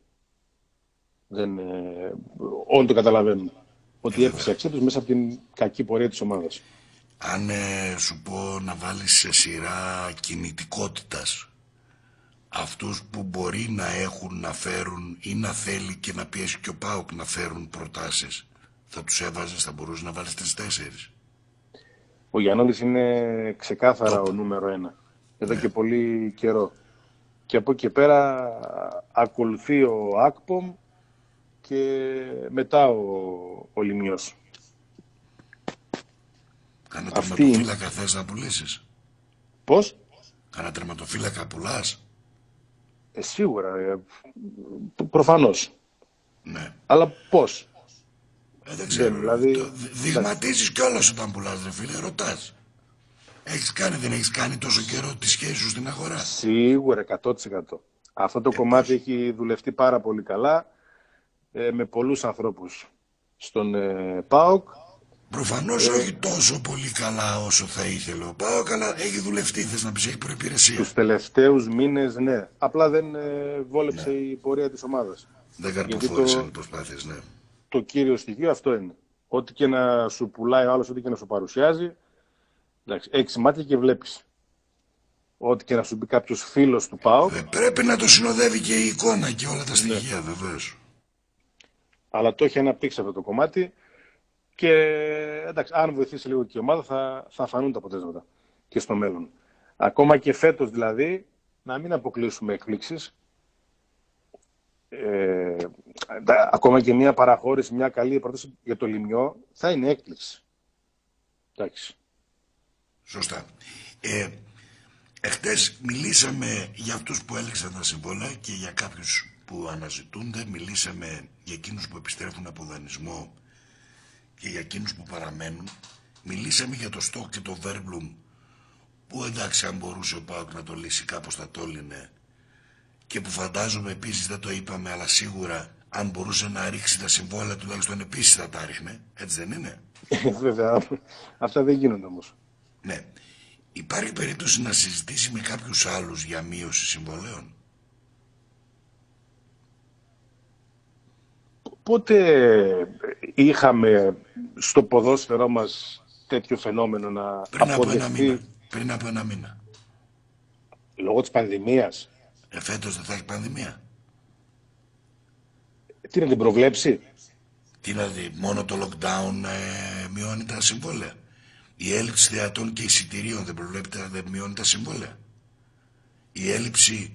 Όλοι το καταλαβαίνουν. Ότι έπαιξε Αξέτος μέσα από την κακή πορεία της ομάδας. Αν σου πω να βάλεις σε σειρά κινητικότητας αυτούς που μπορεί να έχουν, να φέρουν ή να θέλει και να πιέσει και ο ΠΑΟΚ να φέρουν προτάσεις, θα τους έβαζες, θα μπορούσε να βάλεις 3-4. Ο Γιαννώδης είναι ξεκάθαρα ο νούμερο 1. Εδώ και πολύ καιρό. Και από εκεί πέρα ακολουθεί ο Ακπομ και μετά ο Λιμιός. Κάνα τερματοφύλακα θες να πουλήσεις? Πώς? Κάνα τερματοφύλακα πουλάς? Σίγουρα. Προφανώς. Ναι. Αλλά πώς? Δεν ξέρω. Δηλαδή, δειγματίζεις κιόλας όταν πουλάς, ρε φίλε, ρωτάς. Έχεις κάνει, δεν έχεις κάνει τόσο καιρό τη σχέση σου στην αγορά? Σίγουρα, 100%. Αυτό το κομμάτι έχει δουλευτεί πάρα πολύ καλά με πολλούς ανθρώπους στον ΠΑΟΚ. Προφανώς όχι τόσο πολύ καλά όσο θα ήθελε ο ΠΑΟΚ, αλλά έχει δουλευτεί, θες να πεις, έχει προϋπηρεσία. Τους τελευταίους μήνες, ναι. Απλά δεν βόλεψε η πορεία της ομάδας. Δεν καρποφόρησαν οι προσπάθειες, ναι. Το κύριο στοιχείο αυτό είναι. Ό,τι και να σου πουλάει ο άλλος, ό,τι και να σου παρουσιάζει, εντάξει, έχεις μάτια και βλέπεις. Ό,τι και να σου πει κάποιος φίλος του ΠΑΟΚ. Πρέπει να το συνοδεύει και η εικόνα και όλα τα στοιχεία, βεβαίως. Αλλά το έχει αναπτύξει αυτό το κομμάτι και εντάξει, αν βοηθήσει λίγο και η ομάδα θα φανούν τα αποτέλεσματα και στο μέλλον. Ακόμα και φέτος δηλαδή, να μην αποκλείσουμε εκπλήξεις. Ακόμα και μια παραχώρηση, μια καλή πρόταση για το Λιμιό θα είναι έκπληξη. Εντάξει. Σωστά. Εχθές μιλήσαμε για αυτούς που έλεξαν τα συμβόλαια και για κάποιους που αναζητούνται. Μιλήσαμε για εκείνους που επιστρέφουν από δανεισμό και για εκείνους που παραμένουν. Μιλήσαμε για το Στόκ και το Βέρμπλουμ, που εντάξει, αν μπορούσε ο ΠΑΟΚ να το λύσει κάπως θα το λύνε, και που φαντάζομαι επίσης, δεν το είπαμε, αλλά σίγουρα αν μπορούσε να ρίξει τα συμβόλαια τουλάχιστον επίσης θα τα ρίχνε. Έτσι δεν είναι? Βέβαια, αυτά δεν γίνονται όμως. Ναι. Υπάρχει περίπτωση να συζητήσει με κάποιους άλλους για μείωση συμβολέων? Πότε είχαμε στο ποδόσφαιρό μας τέτοιο φαινόμενο να αποδεχθεί? Πριν από ένα μήνα. Λόγω της πανδημίας. Φέτος δεν θα έχει πανδημία? Τι να την προβλέψει? Τι να δει, μόνο το lockdown μειώνει τα συμβόλαια? Η έλλειψη θεατών και εισιτηρίων δεν προβλέπεται, δεν μειώνει τα συμβόλαια? Η έλλειψη,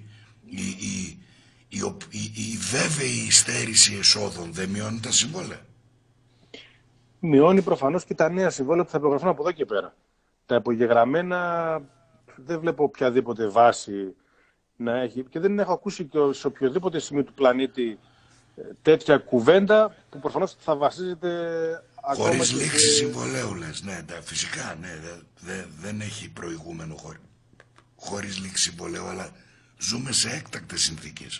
η βέβαιη υστέρηση εσόδων δεν μειώνει τα συμβόλαια? Μειώνει προφανώς και τα νέα συμβόλαια που θα υπογραφούν από εδώ και πέρα. Τα υπογεγραμμένα δεν βλέπω οποιαδήποτε βάση να έχει, και δεν έχω ακούσει και σε οποιοδήποτε σημείο του πλανήτη τέτοια κουβέντα που προφανώς θα βασίζεται ακόμα. Χωρίς λήξη συμβολέου λες? Ναι, φυσικά, ναι, δεν έχει προηγούμενο χωρίς λήξη συμβολέου, αλλά ζούμε σε έκτακτες συνθήκες.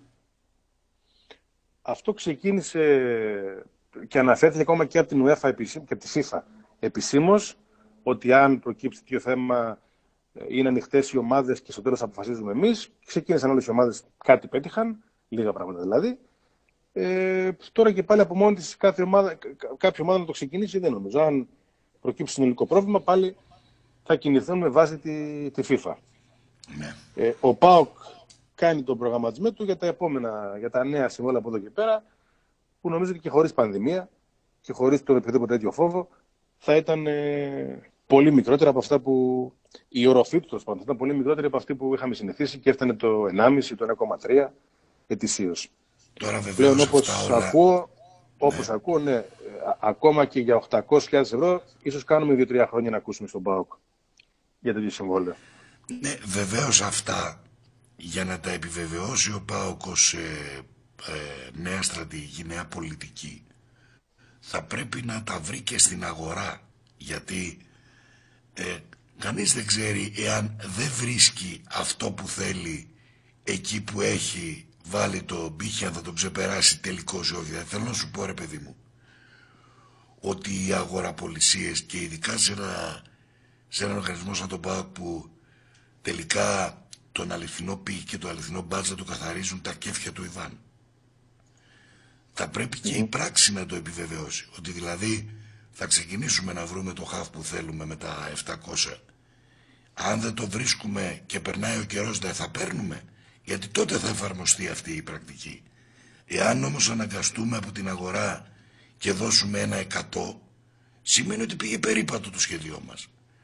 Αυτό ξεκίνησε και αναφέρθηκε ακόμα και από την UEFA και από τη FIFA επισήμως, ότι αν προκύψει τέτοιο θέμα είναι ανοιχτές οι ομάδες και στο τέλος αποφασίζουμε εμείς. Ξεκίνησαν όλες οι ομάδες, κάτι πέτυχαν, λίγα πράγματα δηλαδή. Τώρα και πάλι από μόνη της κάποια ομάδα να το ξεκινήσει δεν νομίζω. Αν προκύψει συνολικό πρόβλημα πάλι θα κινηθούν με βάση τη FIFA. Ναι. Ο ΠΑΟΚ κάνει τον προγραμματισμό του για τα επόμενα, για τα νέα συμβόλαια από εδώ και πέρα, που νομίζω ότι και χωρίς πανδημία και χωρίς τον οποιοδήποτε τέτοιο φόβο θα ήταν πολύ μικρότερα από αυτά που η οροφή του θα ήταν πολύ μικρότερη από αυτή που είχαμε συνηθίσει και έφτανε το 1,5, το 1,3 ετησίως. Τώρα πλέον όπως ακούω, ναι, ακόμα και για 800.000 ευρώ ίσως κάνουμε 2-3 χρόνια να ακούσουμε στον ΠΑΟΚ για τέτοιο συμβόλαιο. Ναι, βεβαίως αυτά για να τα επιβεβαιώσει ο ΠΑΟΚ ως νέα στρατηγική, νέα πολιτική, θα πρέπει να τα βρει και στην αγορά, γιατί κανείς δεν ξέρει εάν δεν βρίσκει αυτό που θέλει εκεί που έχει βάλει το πύχη, αν θα τον ξεπεράσει τελικώς ή όχι. Θέλω να σου πω, ρε παιδί μου, ότι οι αγοραπολισίες και ειδικά σε έναν οργανισμό σαν τον ΠΑΟΚ, που τελικά τον αληθινό πύχη και το αληθινό μπάτζα του καθαρίζουν τα κέφια του Ιβάν, θα πρέπει και η πράξη να το επιβεβαιώσει, ότι δηλαδή θα ξεκινήσουμε να βρούμε το χαφ που θέλουμε με τα 700. Αν δεν το βρίσκουμε και περνάει ο καιρός, δεν θα παίρνουμε, γιατί τότε θα εφαρμοστεί αυτή η πρακτική. Εάν όμως αναγκαστούμε από την αγορά και δώσουμε ένα 100, σημαίνει ότι πήγε περίπατο το σχέδιό μας.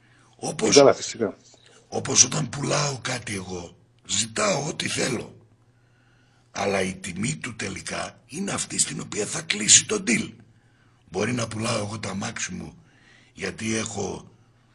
Όπως όταν πουλάω κάτι εγώ, ζητάω ό,τι θέλω, αλλά η τιμή του τελικά είναι αυτή στην οποία θα κλείσει το deal. Μπορεί να πουλάω εγώ τα μάξι μου γιατί έχω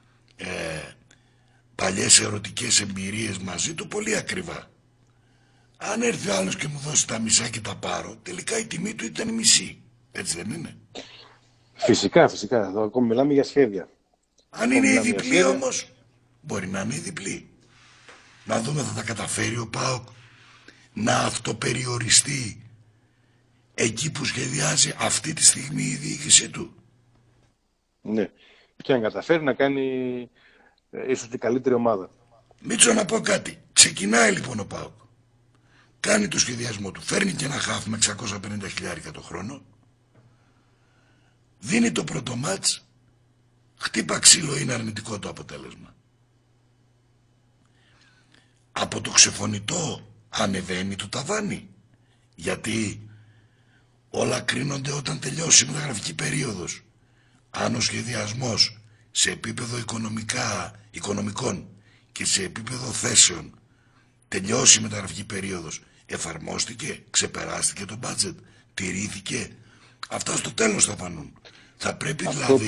παλιές ερωτικές εμπειρίες μαζί του πολύ ακριβά. Αν έρθει ο άλλος και μου δώσει τα μισά και τα πάρω, τελικά η τιμή του ήταν μισή. Έτσι δεν είναι? Φυσικά. Εδώ ακόμη μιλάμε για σχέδια. Αν είναι η διπλή όμως, μπορεί να είναι η διπλή. Να δούμε, θα τα καταφέρει ο ΠΑΟΚ να αυτοπεριοριστεί εκεί που σχεδιάζει αυτή τη στιγμή η διοίκησή του? Ναι. Και αν καταφέρει να κάνει ίσως την καλύτερη ομάδα. Μίτσο, να πω κάτι. Ξεκινάει λοιπόν ο ΠΑΟΚ. Κάνει το σχεδιασμό του. Φέρνει και ένα χάφ με 650.000 το χρόνο. Δίνει το πρώτο μάτς. Χτύπα ξύλο, είναι αρνητικό το αποτέλεσμα. Από το ξεφωνητό ανεβαίνει το ταβάνι. Γιατί όλα κρίνονται όταν τελειώσει η μεταγραφική περίοδος. Αν ο σχεδιασμός σε επίπεδο οικονομικών και σε επίπεδο θέσεων τελειώσει η μεταγραφική περίοδος, εφαρμόστηκε, ξεπεράστηκε το budget, τηρήθηκε, αυτά στο τέλος θα φανούν. Θα πρέπει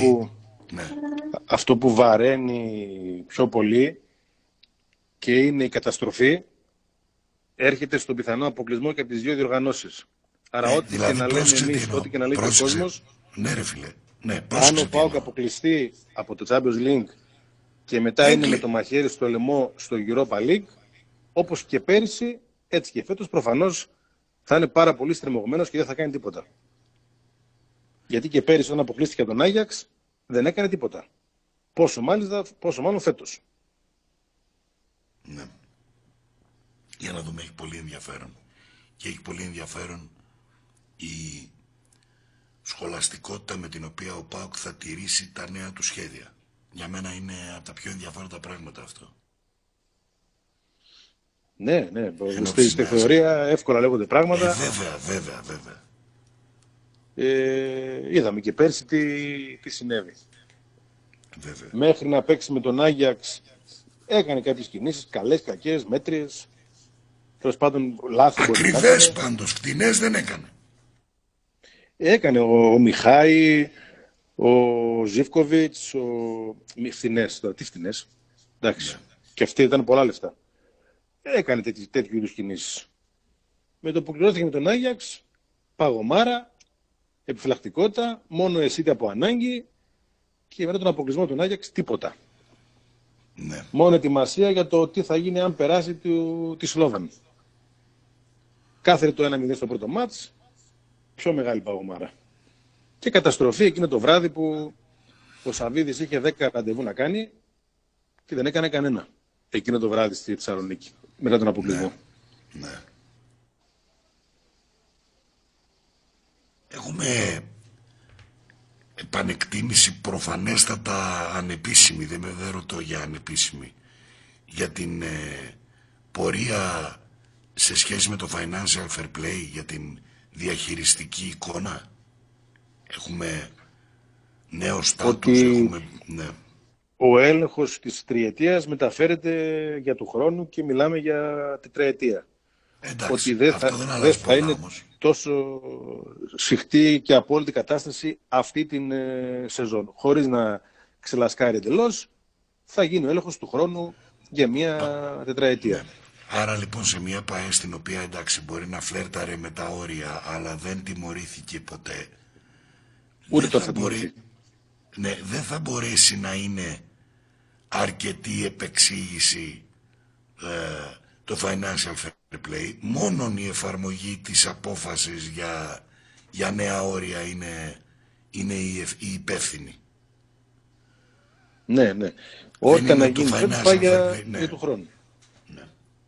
αυτό που βαραίνει πιο πολύ και είναι η καταστροφή, έρχεται στον πιθανό αποκλεισμό και από τις δύο διοργανώσεις. Άρα ό,τι δηλαδή, και να λέμε εμείς, ό,τι και να λέει ο κόσμος, ναι, ρε φίλε. Ναι, αν ο ΠΑΟΚ αποκλειστεί από το Champions League και μετά είναι με το μαχαίρι στο λαιμό στο Europa League, όπως και πέρυσι, έτσι και φέτος, προφανώς θα είναι πάρα πολύ στριμωγμένος και δεν θα κάνει τίποτα. Γιατί και πέρυσι όταν αποκλείστηκε από τον Άγιαξ δεν έκανε τίποτα. Πόσο μάλλον φέτος. Ναι. Για να δούμε, έχει πολύ ενδιαφέρον. Και έχει πολύ ενδιαφέρον η σχολαστικότητα με την οποία ο ΠΑΟΚ θα τηρήσει τα νέα του σχέδια. Για μένα είναι από τα πιο ενδιαφέροντα πράγματα αυτό. Ναι. Στη θεωρία εύκολα λέγονται πράγματα. Βέβαια. Είδαμε και πέρσι τι συνέβη. Βέβαια. Μέχρι να παίξει με τον Άγιαξ έκανε κάποιες κινήσεις, καλές, κακές, μέτριες. Τέλος πάντων, λάθη. Ακριβές πάντως, φτηνές δεν έκανε. Έκανε ο Μιχάη, ο Ζίβκοβιτς, φθηνές. Τώρα, τι φθηνές. Εντάξει. Ναι. Και αυτοί ήταν πολλά λεφτά. Έκανε τέτοιου είδους κινήσεις. Με το που κληρώθηκε με τον Άγιαξ, παγωμάρα, επιφυλακτικότητα, μόνο εσύ από ανάγκη και μετά τον αποκλεισμό του Άγιαξ τίποτα. Ναι. Μόνο ετοιμασία για το τι θα γίνει αν περάσει τη Σλόβαν. Κάθερε το 1-0 στο πρώτο μάτς, πιο μεγάλη παγωμάρα. Και καταστροφή εκείνο το βράδυ που ο Σαββίδης είχε 10 ραντεβού να κάνει και δεν έκανε κανένα. Εκείνο το βράδυ στη Θεσσαλονίκη, μετά τον αποκλεισμό. Ναι. Έχουμε επανεκτίμηση προφανέστατα ανεπίσημη, δεν ρωτώ για ανεπίσημη, για την πορεία σε σχέση με το financial fair play, για την διαχειριστική εικόνα. Έχουμε νέο στάτους, ναι. Ο έλεγχος της τριετίας μεταφέρεται για του χρόνου και μιλάμε για τετραετία. Εντάξει, ότι δεν θα είναι τόσο συχτή και απόλυτη κατάσταση αυτή την σεζόν. Χωρίς να ξελασκάρει εντελώς, θα γίνει ο έλεγχος του χρόνου για μια τετραετία. Ναι. Άρα λοιπόν σε μια ΠΑΕ στην οποία εντάξει μπορεί να φλέρταρε με τα όρια αλλά δεν τιμωρήθηκε ποτέ, Ούτε τώρα θα μπορεί. Ναι, δεν θα μπορέσει να είναι αρκετή επεξήγηση το financial fair play. Μόνον η εφαρμογή της απόφασης για νέα όρια είναι η υπεύθυνη. Ναι, ναι. Ό,τι να γίνει φέτος πάει για του χρόνου. Ναι.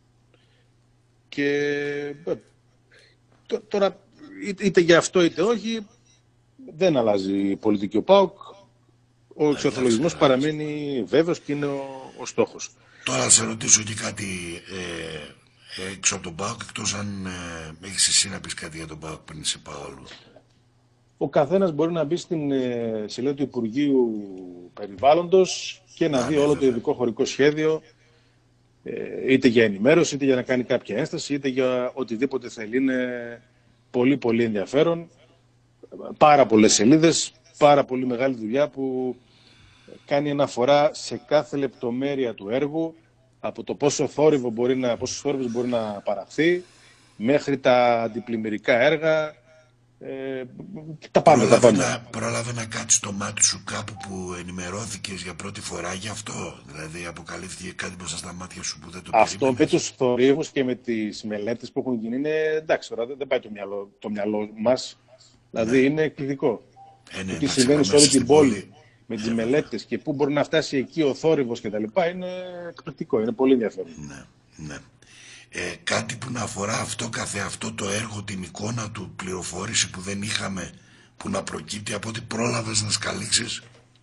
Και τώρα είτε για αυτό είτε όχι δεν αλλάζει η πολιτική ο ΠΑΟΚ. Ο εξορθολογισμός παραμένει βέβαιος και είναι ο στόχος. Τώρα σε ρωτήσω και κάτι έξω από τον ΠΑΟΚ, εκτός αν έχεις εσύ να πεις κάτι για τον ΠΑΟΚ πριν σε πάω όλο. Ο καθένας μπορεί να μπει στην σελίδα του Υπουργείου Περιβάλλοντος και να δει όλο το ειδικό χωρικό σχέδιο, είτε για ενημέρωση, είτε για να κάνει κάποια ένσταση, είτε για οτιδήποτε θέλει. Είναι πολύ πολύ ενδιαφέρον. Πάρα πολλές σελίδες, πάρα πολύ μεγάλη δουλειά που κάνει αναφορά σε κάθε λεπτομέρεια του έργου, από το πόσος θόρυβος μπορεί να παραχθεί, μέχρι τα αντιπλημμυρικά έργα. Τα πάμε. Πρόλαβε να κάτσει το μάτι σου κάπου που ενημερώθηκες για πρώτη φορά γι' αυτό? Δηλαδή αποκαλύφθηκε κάτι μπροστά στα μάτια σου που δεν το περίμενες? Αυτό με τους θορύβους και με τις μελέτες που έχουν γίνει είναι εντάξει, τώρα δεν πάει το μυαλό μας. Δηλαδή είναι εκπληκτικό. Τι συμβαίνει σε όλη την πόλη με τις μελέτες και πού μπορεί να φτάσει εκεί ο θόρυβος κτλ. Είναι εκπληκτικό, είναι πολύ ενδιαφέρον. Ναι. Κάτι που να αφορά αυτό καθεαυτό το έργο, την εικόνα του, πληροφόρηση που δεν είχαμε, που να προκύπτει από ό,τι πρόλαβες να σκαλίξεις?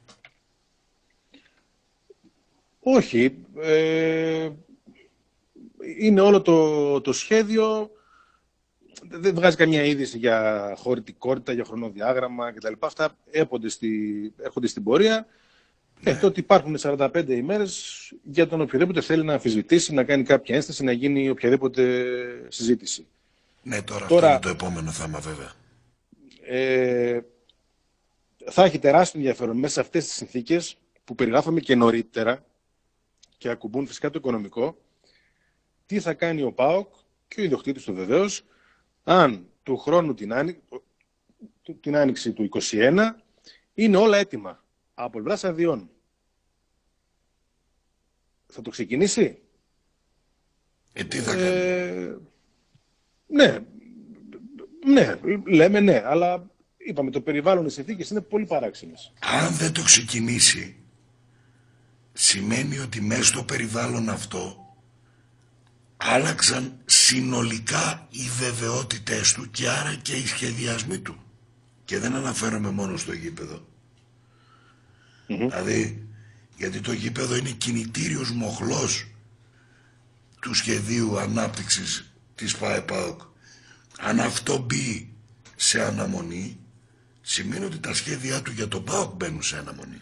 Όχι. Είναι όλο το σχέδιο. Δεν βγάζει καμία είδηση για χωρητικότητα, για χρονοδιάγραμμα κτλ. Αυτά έρχονται στην πορεία. Τότε υπάρχουν 45 ημέρες για τον οποιοδήποτε θέλει να αμφισβητήσει, να κάνει κάποια ένσταση, να γίνει οποιαδήποτε συζήτηση. Ναι, τώρα είναι το επόμενο θέμα βέβαια. Θα έχει τεράστιο ενδιαφέρον μέσα σε αυτές τις συνθήκες που περιγράφαμε και νωρίτερα και ακουμπούν φυσικά το οικονομικό, τι θα κάνει ο ΠΑΟΚ και ο ιδιοκτήτης του βεβαίως, αν του χρόνου την άνοιξη του 2021 είναι όλα έτοιμα από πλευράς αδειών. Θα το ξεκινήσει? Τι θα κάνει? Ναι, λέμε ναι, αλλά είπαμε το περιβάλλον, οι συνθήκες είναι πολύ παράξενες. Αν δεν το ξεκινήσει, σημαίνει ότι μέσα στο περιβάλλον αυτό άλλαξαν συνολικά οι βεβαιότητες του και άρα και οι σχεδιασμοί του. Και δεν αναφέρομαι μόνο στο γήπεδο. Δηλαδή, γιατί το γήπεδο είναι κινητήριος μοχλός του σχεδίου ανάπτυξης της ΠΑΕ-ΠΑΟΚ. Αν αυτό μπει σε αναμονή, σημαίνει ότι τα σχέδιά του για το ΠΑΟΚ μπαίνουν σε αναμονή.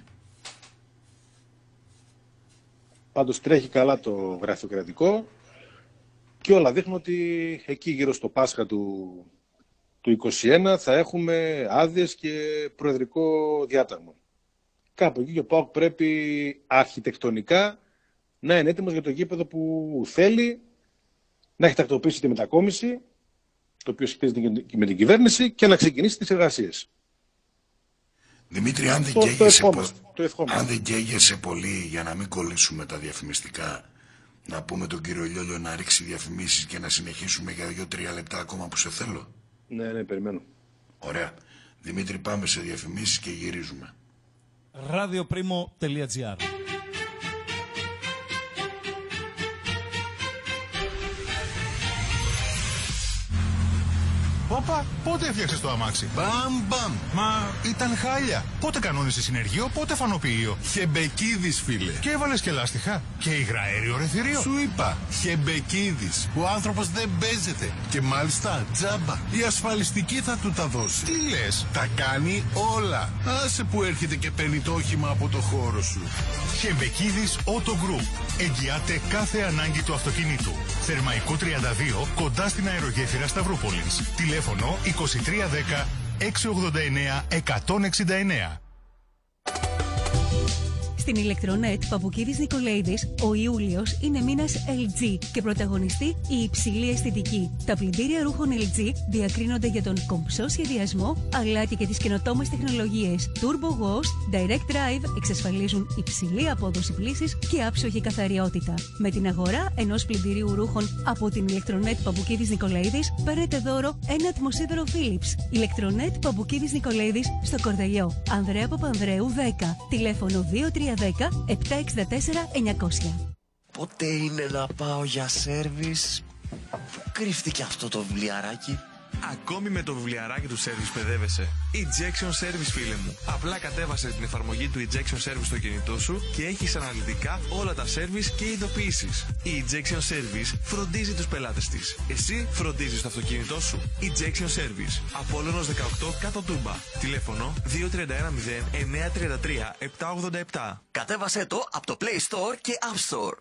Πάντως τρέχει καλά το γραφειοκρατικό και όλα δείχνουν ότι εκεί γύρω στο Πάσχα του 2021 θα έχουμε άδειες και προεδρικό διάταγμα. Κάπου εκεί και ο ΠΑΟΚ πρέπει αρχιτεκτονικά να είναι έτοιμος για το γήπεδο που θέλει, να έχει τακτοποιήσει τη μετακόμιση, το οποίο σχετίζεται και με την κυβέρνηση, και να ξεκινήσει τις εργασίες. Δημήτρη, αν δεν καίγεσαι πολύ, για να μην κολλήσουμε τα διαφημιστικά, να πούμε τον κύριο Λιόλιο να ρίξει διαφημίσεις και να συνεχίσουμε για 2-3 λεπτά ακόμα που σε θέλω. Ναι, περιμένω. Ωραία. Δημήτρη, πάμε σε διαφημίσεις και γυρίζουμε. radioprimo.gr. Όπα, πότε έφτιαξες το αμάξι? Μπαμ. Μα ήταν χάλια. Πότε κανόνισες συνεργείο, πότε φανοποιείο? Χεμπεκίδης, φίλε. Και έβαλες και λάστιχα. Και υγραέριο ρεθυρίο. Σου είπα, Χεμπεκίδης. Ο άνθρωπος δεν παίζεται. Και μάλιστα τζάμπα. Η ασφαλιστική θα του τα δώσει. Τι λες? Τα κάνει όλα. Άσε που έρχεται και παίρνει το όχημα από το χώρο σου. Χεμπεκίδης Auto Group. Εγγυάται κάθε ανάγκη του αυτοκινήτου. Θερμαϊκό 32, κοντά στην αερογέφυρα Σταυρούπολης. Τηλέφωνο 2310 689 169. Στην ηλεκτρονέτ Παπουκίδης Νικολαίδης, ο Ιούλιος είναι μήνας LG και πρωταγωνιστεί η υψηλή αισθητική. Τα πλυντήρια ρούχων LG διακρίνονται για τον κομψό σχεδιασμό, αλλά και τις καινοτόμες τεχνολογίες. Turbo Wash, Direct Drive εξασφαλίζουν υψηλή απόδοση πλύσης και άψογη καθαριότητα. Με την αγορά ενός πλυντηρίου ρούχων από την ηλεκτρονέτ Παπουκίδης Νικολαίδης, παίρνετε δώρο ένα ατμοσίδερο Philips. Ηλεκτρονέτ Παπουκίδης Νικολαίδης στο Κορδελιό. Ανδρέα Παπανδρέου 10. Τηλέφωνο 2310 764 900. Πότε είναι να πάω για σέρβις? Πού κρύφτηκε αυτό το βιβλιαράκι? Ακόμη με το βιβλιαράκι του Service παιδεύεσαι. Ejection Service, φίλε μου. Απλά κατέβασε την εφαρμογή του Ejection Service στο κινητό σου και έχεις αναλυτικά όλα τα service και ειδοποιήσεις. Η Ejection Service φροντίζει τους πελάτες της. Εσύ φροντίζεις το αυτοκίνητό σου. Ejection Service. Απόλλωνος 18 κάτω Τούμπα. Τηλέφωνο 2310 933 787. Κατέβασέ το από το Play Store και App Store.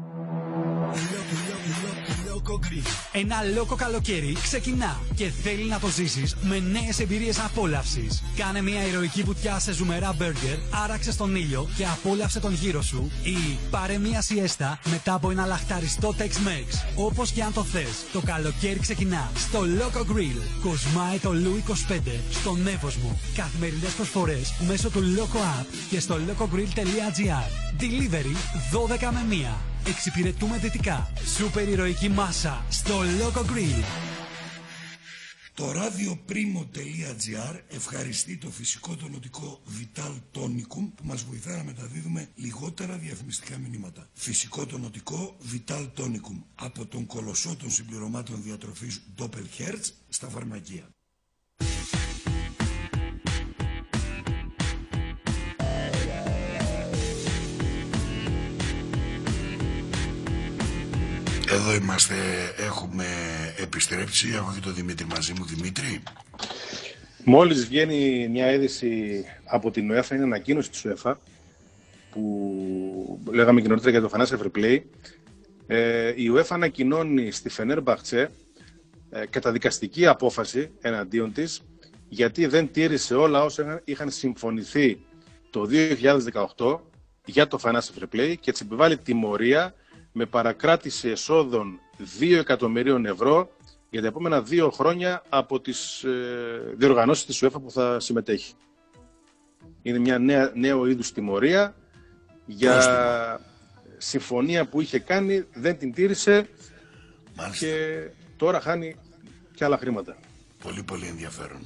Ένα λόκο καλοκαίρι ξεκινά και θέλει να το ζήσεις με νέες εμπειρίες απόλαυσης. Κάνε μια ηρωική βουτιά σε ζουμερά μπέργκερ, άραξε στον ήλιο και απόλαυσε τον γύρο σου, ή πάρε μια σιέστα μετά από ένα λαχταριστό Tex-Mex. Όπως και αν το θες, το καλοκαίρι ξεκινά στο Loco Grill. Κοσμάει το Λου 25 στον Εύωσμο. Καθημερινές προσφορές μέσω του Loco App και στο locogrill.gr. Delivery 12 με 1. Εξυπηρετούμε δυτικά. Σούπερ ηρωική μάσα στο Loco Grill. Το radioprimo.gr ευχαριστεί το φυσικό τονωτικό Vital Tonicum που μας βοηθά να μεταδίδουμε λιγότερα διαφημιστικά μηνύματα. Φυσικό τονωτικό Vital Tonicum από τον κολοσσό των συμπληρωμάτων διατροφής Doppelherz στα φαρμακεία. Εδώ είμαστε, έχουμε επιστρέψει, έχω και τον Δημήτρη μαζί μου. Δημήτρη. Μόλις βγαίνει μια είδηση από την UEFA, είναι ανακοίνωση της UEFA, που λέγαμε και νωρίτερα για το Financial Fair Play. Η UEFA ανακοινώνει στη Φενέρμπαχτσε καταδικαστική απόφαση εναντίον της, γιατί δεν τήρησε όλα όσα είχαν συμφωνηθεί το 2018 για το Financial Fair Play και της επιβάλλει τιμωρία με παρακράτηση εσόδων 2 εκατομμυρίων ευρώ για τα επόμενα 2 χρόνια από τις διοργανώσεις της UEFA που θα συμμετέχει. Είναι μια νέο είδους τιμωρία για συμφωνία που είχε κάνει, δεν την τήρησε. Μάλιστα. Και τώρα χάνει και άλλα χρήματα. Πολύ πολύ ενδιαφέρον.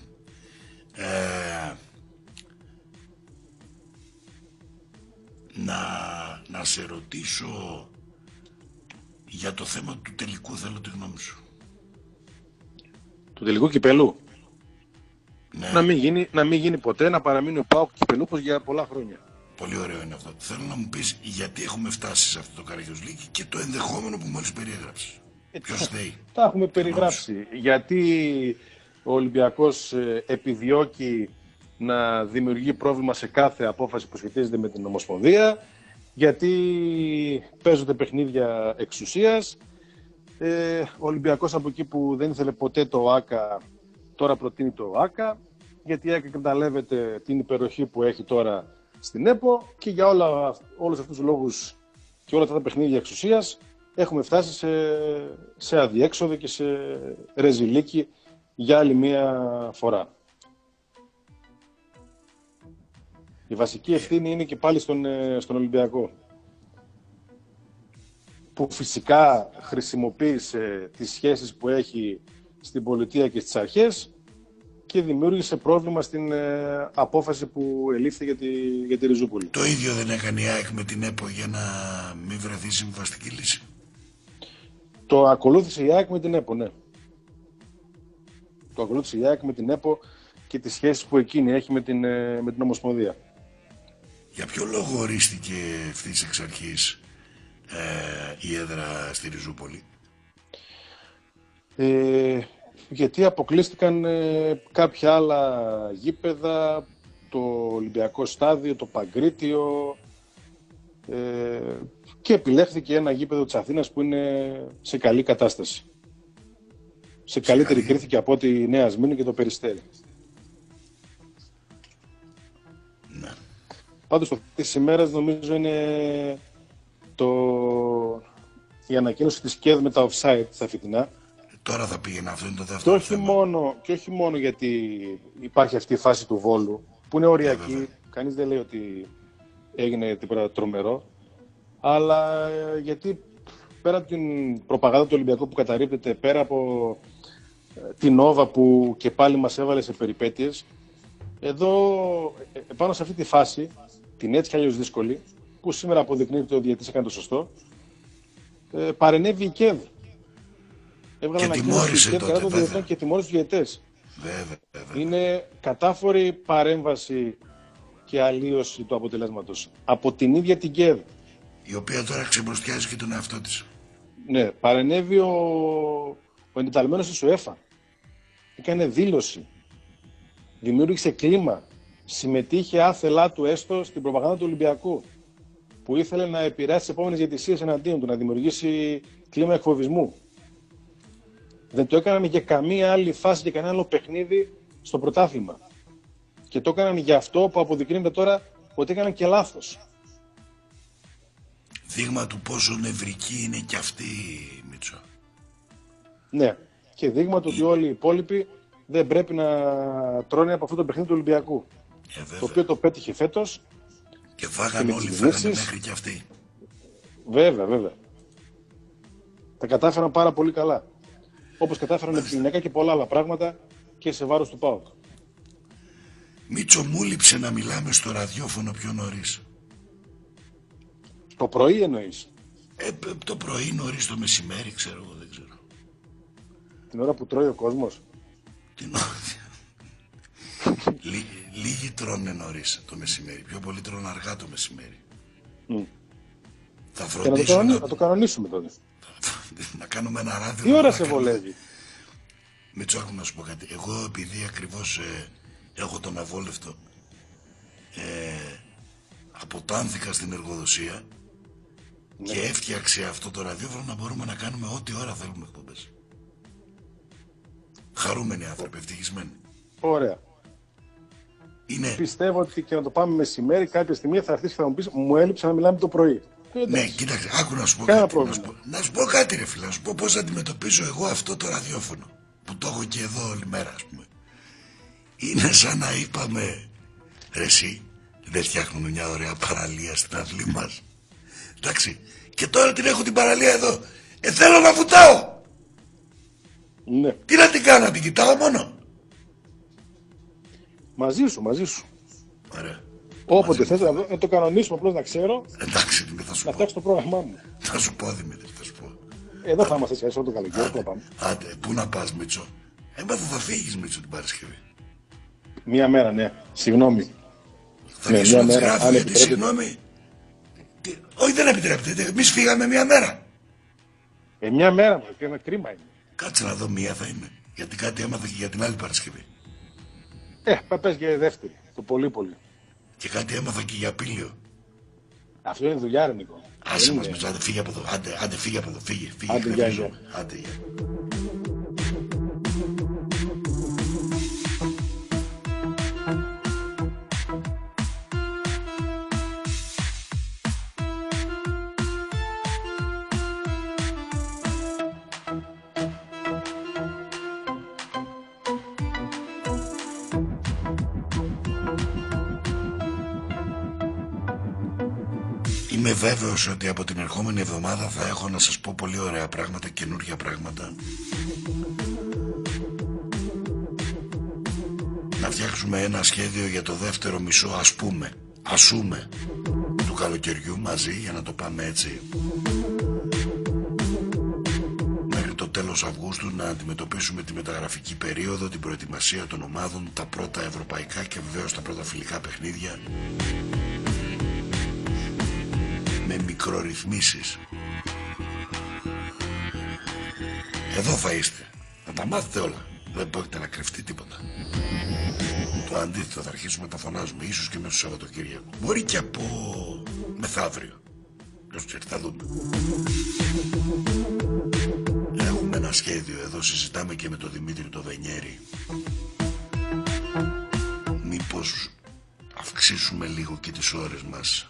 Να σε ρωτήσω για το θέμα του τελικού, θέλω τη γνώμη σου. Του τελικού κυπελού. Ναι. Να μην γίνει ποτέ, να παραμείνει ο ΠΑΟΚ κυπελούχος για πολλά χρόνια. Πολύ ωραίο είναι αυτό. Θέλω να μου πεις γιατί έχουμε φτάσει σε αυτό το Caraghios League και το ενδεχόμενο που μόλις περιέγραψες. Ποιος θέλει. Τα έχουμε περιγράψει. Γιατί ο Ολυμπιακός επιδιώκει να δημιουργεί πρόβλημα σε κάθε απόφαση που σχετίζεται με την Ομοσπονδία. Γιατί παίζονται παιχνίδια εξουσίας. Ο Ολυμπιακός από εκεί που δεν ήθελε ποτέ το ΆΚΑ, τώρα προτείνει το ΆΚΑ. Γιατί η ΆΚΑ εκμεταλλεύεται την υπεροχή που έχει τώρα στην ΕΠΟ. Και για όλους αυτούς τους λόγους και όλα αυτά τα παιχνίδια εξουσίας έχουμε φτάσει σε αδιέξοδο και σε ρεζιλίκι για άλλη μία φορά. Η βασική ευθύνη είναι και πάλι στον Ολυμπιακό, που φυσικά χρησιμοποίησε τις σχέσεις που έχει στην πολιτεία και στις αρχές και δημιούργησε πρόβλημα στην απόφαση που ελήφθη για τη Ριζούπολη. Το ίδιο δεν έκανε η ΑΕΚ με την ΕΠΟ για να μην βρεθεί συμβαστική λύση. Το ακολούθησε η ΑΕΚ με την ΕΠΟ, ναι. Το ακολούθησε η ΑΕΚ με την ΕΠΟ και τις σχέσεις που εκείνη έχει με την Ομοσπονδία. Για ποιο λόγο ορίστηκε ευθύς εξ αρχής η έδρα στη Ριζούπολη? Γιατί αποκλείστηκαν κάποια άλλα γήπεδα, το Ολυμπιακό Στάδιο, το Παγκρίτιο, και επιλέχθηκε ένα γήπεδο της Αθήνας που είναι σε καλή κατάσταση. Σε καλύτερη κρίθηκε από τη Νέα Σμύρνη και το Περιστέρι. Ναι. Πάντως το της ημέρας νομίζω είναι η ανακοίνωση της ΚΕΔ με τα offside στα φετινά. Τώρα θα πήγαινε, αυτό είναι το δεύτερο και όχι μόνο γιατί υπάρχει αυτή η φάση του Βόλου, που είναι οριακή, κανείς δεν λέει ότι έγινε τίποτα τρομερό, αλλά γιατί πέρα από την προπαγάνδα του Ολυμπιακού που καταρρίπτεται, πέρα από την Νόβα που και πάλι μας έβαλε σε περιπέτειες, εδώ πάνω σε αυτή τη φάση, την έτσι κι αλλιώς δύσκολη, που σήμερα αποδεικνύεται ότι ο διαιτητής έκανε το σωστό, παρενέβη η ΚΕΔ. Έβγαλε και τιμώρησε τότε, και τιμώρησε τους διαιτητές. Βέβαια. Είναι κατάφορη παρέμβαση και αλλίωση του αποτελέσματος από την ίδια την ΚΕΔ. Η οποία τώρα ξεμπροστιάζει και τον εαυτό της. Ναι, παρενέβη ο εντεταλμένος της UEFA. Έκανε δήλωση. Δημιούργησε κλίμα. Συμμετείχε άθελά του έστω στην προπαγάνδα του Ολυμπιακού. Που ήθελε να επηρεάσει τις επόμενες διαιτησίες εναντίον του, να δημιουργήσει κλίμα εκφοβισμού. Δεν το έκαναν για καμία άλλη φάση και κανένα άλλο παιχνίδι στο πρωτάθλημα. Και το έκαναν για αυτό που αποδεικνύεται τώρα ότι έκαναν και λάθος. Δείγμα του πόσο νευρική είναι κι αυτή, Μίτσο. Ναι, και δείγμα του ότι όλοι οι υπόλοιποι δεν πρέπει να τρώνε από αυτό το παιχνίδι του Ολυμπιακού. Το οποίο το πέτυχε φέτος. Και φάγανε όλοι, φάγανε μέχρι και αυτοί. Βέβαια. Τα κατάφεραν πάρα πολύ καλά. Όπως κατάφεραν επιλυνιακά και πολλά άλλα πράγματα και σε βάρος του ΠΑΟΚ. Μίτσο, μου λείψε να μιλάμε στο ραδιόφωνο πιο νωρίς. Το πρωί εννοείς? Το πρωί, νωρίς, το μεσημέρι, ξέρω εγώ, δεν ξέρω. Την ώρα που τρώει ο κόσμος. Λίγοι τρώνε νωρίς το μεσημέρι, πιο πολλοί τρώνε αργά το μεσημέρι. Θα φροντίσουμε να το κανονίσουμε τότε. Να κάνουμε ένα ράδιο. Τι ώρα σε βολεύει? Μίτσο, άκου να σου πω κάτι. Εγώ επειδή ακριβώς έχω τον αβόλευτο, αποτάνθηκα στην εργοδοσία και έφτιαξε αυτό το ραδιόφωνο να μπορούμε να κάνουμε ό,τι ώρα θέλουμε εκπομπές. Χαρούμενοι άνθρωποι, ευτυχισμένοι. Ωραία. Πιστεύω ότι και να το πάμε μεσημέρι, κάποια στιγμή θα έρθεις και θα μου πεις μου έλειψε να μιλάμε το πρωί. Ναι, κοίταξε, άκου να σου πω κάτι. Να σου πω κάτι, ρε φίλε, να σου πω πώς αντιμετωπίζω εγώ αυτό το ραδιόφωνο. Που το έχω και εδώ όλη μέρα, ας πούμε. Είναι σαν να είπαμε, ρε εσύ, δεν φτιάχνουμε μια ωραία παραλία στην αυλή μας? Εντάξει, και τώρα την έχω την παραλία εδώ. Θέλω να βουτάω. Ναι. Τι να την κάνω, να την κοιτάω μόνο? Μαζί σου. Ωραία. Όποτε θες να το κανονίσουμε, απλώς να ξέρω. Εντάξει, θα σου να φτιάξω το πρόγραμμά μου. Θα σου πω, Δημήτρη, θα σου πω. Εδώ θα είμαστε σχέσεις όλο το καλοκαίρι. Πού να πάμε? Άντε, πού να πας, Μίτσο? Θα φύγεις, Μίτσο, την Παρασκευή. Μία μέρα, ναι. Συγγνώμη. Θα βγεις να γράφω γιατί συγγνώμη. Όχι, δεν επιτρέπεται. Εμείς φύγαμε μία μέρα. Μια μέρα μου, ένα κρίμα είναι. Κάτσε να δω, μία θα είναι. Γιατί κάτι έμαθα και για την άλλη Παρασκευή. Πες για δεύτερη. Το πολύ. Και κάτι έμαθα και για Πήλιο. Αυτό είναι δουλειά, ρε Νίκο. Άσε μας, Μίτσο, άντε φύγε από εδώ. Άντε φύγε από εδώ. Φύγε. Άντε, γεια. Άντε, γεια. Είμαι βέβαιος ότι από την ερχόμενη εβδομάδα θα έχω να σας πω πολύ ωραία πράγματα, καινούργια πράγματα. Να φτιάξουμε ένα σχέδιο για το δεύτερο μισό, ασούμε, του καλοκαιριού μαζί, για να το πάμε έτσι. Μέχρι το τέλος Αυγούστου να αντιμετωπίσουμε τη μεταγραφική περίοδο, την προετοιμασία των ομάδων, τα πρώτα ευρωπαϊκά και βεβαίως τα πρώτα φιλικά παιχνίδια. Με μικρορυθμίσεις. Εδώ θα είστε. Θα τα μάθετε όλα. Δεν πρόκειται να κρυφτεί τίποτα. Το αντίθετο, θα αρχίσουμε να τα φωνάζουμε. Ίσως και μέσα στο Σαββατοκύριακο. Μπορεί και από μεθαύριο. Ποιος ξέρει, θα δούμε. Έχουμε ένα σχέδιο εδώ. Συζητάμε και με τον Δημήτρη το Βενιέρη. Μήπως αυξήσουμε λίγο και τις ώρες μας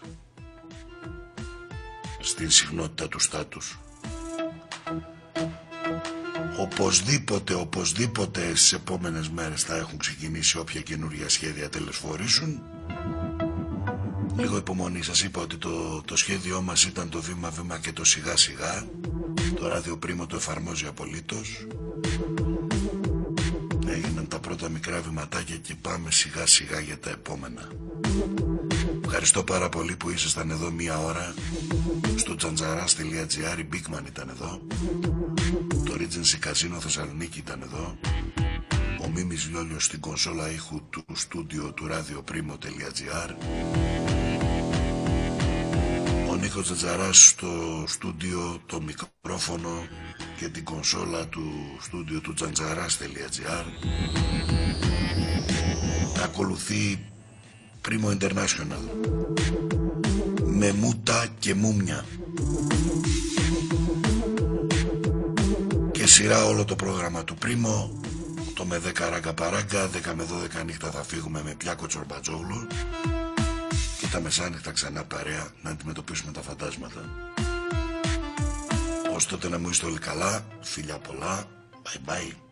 στην συχνότητα του στάτους. Οπωσδήποτε στις επόμενες μέρες θα έχουν ξεκινήσει όποια καινούργια σχέδια τελεσφορήσουν. Λίγο υπομονή, σας είπα ότι το σχέδιό μας ήταν το βήμα-βήμα και το σιγά-σιγά. Το ραδιοπρίμο το εφαρμόζει απολύτως. Έγιναν τα πρώτα μικρά βηματάκια και πάμε σιγά-σιγά για τα επόμενα. Ευχαριστώ πάρα πολύ που ήσασταν εδώ μία ώρα. Στο τζαντζαράς.gr η Bigman ήταν εδώ. Το Regency Casino Θεσσαλονίκη ήταν εδώ. Ο Μίμης Λιόλιος στην κονσόλα ήχου του στούντιο του radioprimo.gr. Ο Νίκος Τζατζαράς στο στούντιο, το μικρόφωνο και την κονσόλα του στούντιο του τζαντζαράς.gr. Ακολουθεί Primo International με μούτα και μούμια και σειρά όλο το πρόγραμμα του Primo. Το με 10 ράγκα παράγκα, 10 με 12 νύχτα θα φύγουμε με Πιάκο Τσορμπατζόγλου και τα μεσάνυχτα ξανά παρέα να αντιμετωπίσουμε τα φαντάσματα. Ως τότε να μου είστε όλοι καλά, φιλιά πολλά, bye bye.